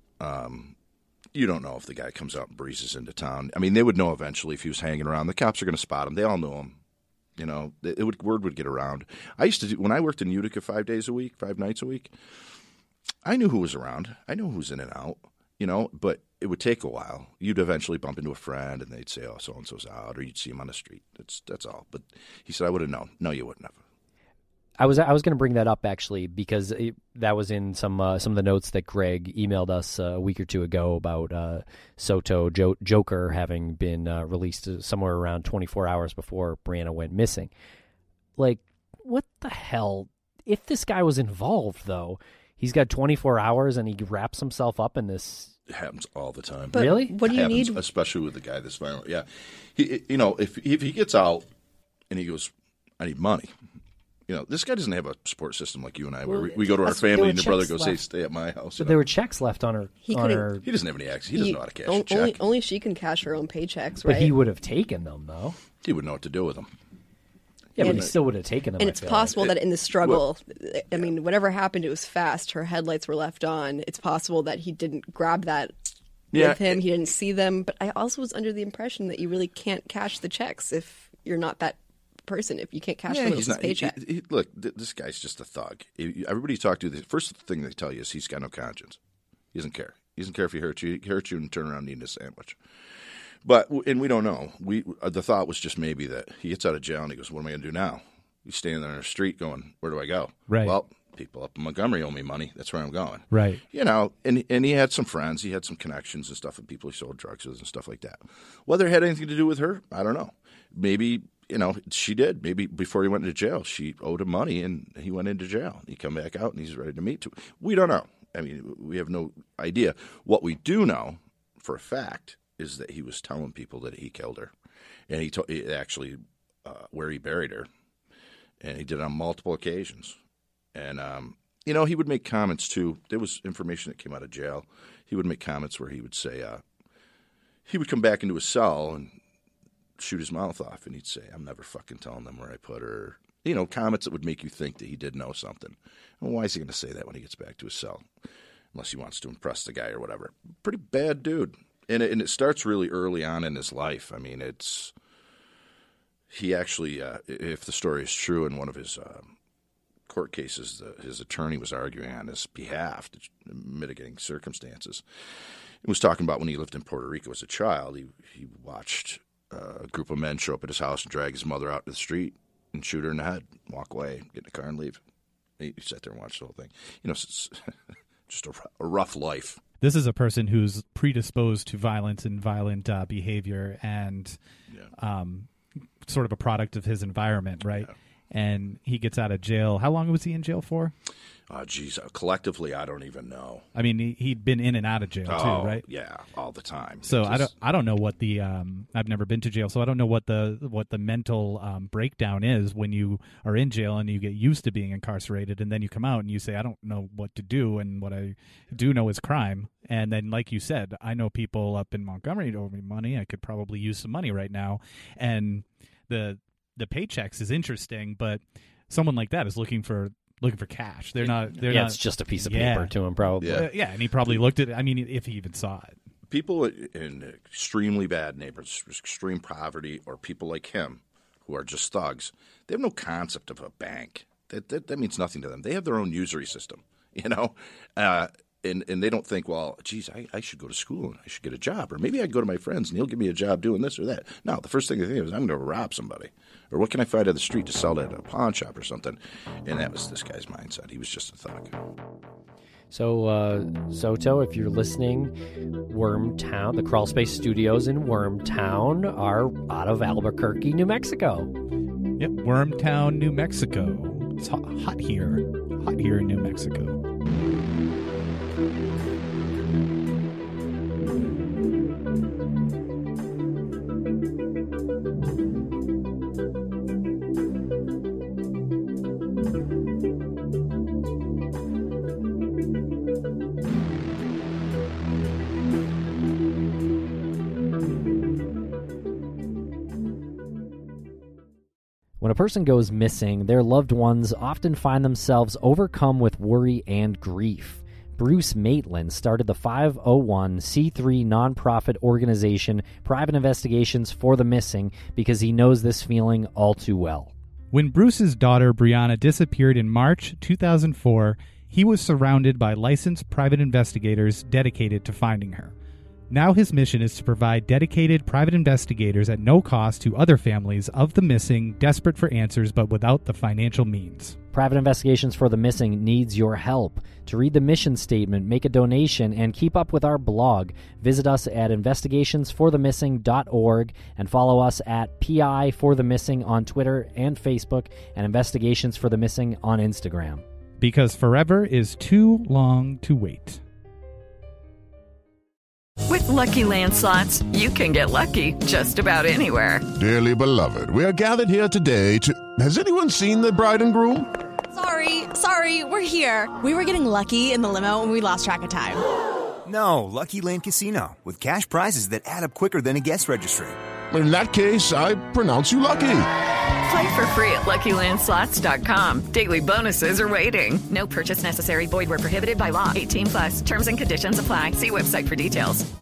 You don't know if the guy comes out and breezes into town. I mean, they would know eventually if he was hanging around. The cops are going to spot him. They all knew him. Word would get around. I used to when I worked in Utica 5 nights a week, I knew who was around. I knew who was in and out, but it would take a while. You'd eventually bump into a friend, and they'd say, oh, so-and-so's out, or you'd see him on the street. That's all. But he said, I would have known. No, you wouldn't have. I was going to bring that up actually because that was in some of the notes that Greg emailed us a week or two ago about Soto Joker having been released somewhere around 24 hours before Brianna went missing. Like, what the hell? If this guy was involved, though, he's got 24 hours and he wraps himself up in this. It happens all the time. But really? What do you need? Especially with the guy that's violent. Yeah, if he gets out and he goes, I need money. This guy doesn't have a support system like you and I, where we go to our family and your brother goes, "Hey, stay at my house." But there were checks left on her. He doesn't have any access. He doesn't know how to cash a check. Only she can cash her own paychecks, right? But he would have taken them, though. He would know what to do with them. Yeah, but he still would have taken them. And it's possible that in the struggle, whatever happened, it was fast. Her headlights were left on. It's possible that he didn't grab that with him. He didn't see them. But I also was under the impression that you really can't cash the checks if you're not that person, if you can't cash someone else's paycheck. Look, this guy's just a thug. Everybody you talk to, the first thing they tell you is he's got no conscience. He doesn't care. He doesn't care if he hurts you. He hurts you and turn around eating a sandwich. And we don't know. The thought was just maybe that he gets out of jail and he goes, what am I going to do now? He's standing there on the street going, where do I go? Right. Well, people up in Montgomery owe me money. That's where I'm going. Right. And he had some friends. He had some connections and stuff with people he sold drugs with and stuff like that. Whether it had anything to do with her, I don't know. Maybe she did. Maybe before he went into jail, she owed him money, and he went into jail. He come back out, and he's ready to meet. We don't know. I mean, we have no idea. What we do know for a fact is that he was telling people that he killed her, and he actually where he buried her, and he did it on multiple occasions. And he would make comments too. There was information that came out of jail. He would make comments where he would say he would come back into his cell and shoot his mouth off, and he'd say, "I'm never fucking telling them where I put her." Comments that would make you think that he did know something. Well, why is he going to say that when he gets back to his cell? Unless he wants to impress the guy or whatever. Pretty bad dude. And it starts really early on in his life. I mean, he actually, if the story is true, in one of his court cases, his attorney was arguing on his behalf, mitigating circumstances. He was talking about when he lived in Puerto Rico as a child. He watched a group of men show up at his house and drag his mother out to the street and shoot her in the head, walk away, get in the car and leave. He sat there and watched the whole thing. It's just a rough life. This is a person who's predisposed to violence and violent behavior and sort of a product of his environment, right? Yeah. And he gets out of jail. How long was he in jail for? Collectively, I don't even know. I mean, he'd been in and out of jail too, right? Yeah, all the time. So I don't know what the I've never been to jail, so I don't know what the mental breakdown is when you are in jail and you get used to being incarcerated, and then you come out and you say, I don't know what to do, and what I do know is crime. And then, like you said, I know people up in Montgomery who owe me money. I could probably use some money right now, and the paychecks is interesting, but someone like that is looking for cash. They're not. It's just a piece of paper to him, probably. Yeah. And he probably looked at it. I mean, if he even saw it. People in extremely bad neighborhoods, extreme poverty, or people like him who are just thugs, they have no concept of a bank. That means nothing to them. They have their own usury system, And they don't think, well, geez, I should go to school and I should get a job. Or maybe I can go to my friends and he'll give me a job doing this or that. No, the first thing they think is, I'm going to rob somebody. Or what can I find on the street to sell at a pawn shop or something? And that was this guy's mindset. He was just a thug. So, Soto, if you're listening, Wormtown, the Crawl Space Studios in Wormtown are out of Albuquerque, New Mexico. Yep, Wormtown, New Mexico. It's hot here in New Mexico. When a person goes missing, their loved ones often find themselves overcome with worry and grief. Bruce Maitland started the 501c3 nonprofit organization Private Investigations for the Missing because he knows this feeling all too well. When Bruce's daughter Brianna disappeared in March 2004, he was surrounded by licensed private investigators dedicated to finding her. Now his mission is to provide dedicated private investigators at no cost to other families of the missing, desperate for answers but without the financial means. Private Investigations for the Missing needs your help. To read the mission statement, make a donation, and keep up with our blog, visit us at investigationsforthemissing.org and follow us at PI for the Missing on Twitter and Facebook and Investigations for the Missing on Instagram. Because forever is too long to wait. With Lucky Land Slots, you can get lucky just about anywhere. Dearly beloved, we are gathered here today to... Has anyone seen the bride and groom? Sorry, we're here. We were getting lucky in the limo and we lost track of time. No, Lucky Land Casino, with cash prizes that add up quicker than a guest registry. In that case, I pronounce you lucky. Play for free at LuckyLandSlots.com. Daily bonuses are waiting. No purchase necessary. Void where prohibited by law. 18+. Terms and conditions apply. See website for details.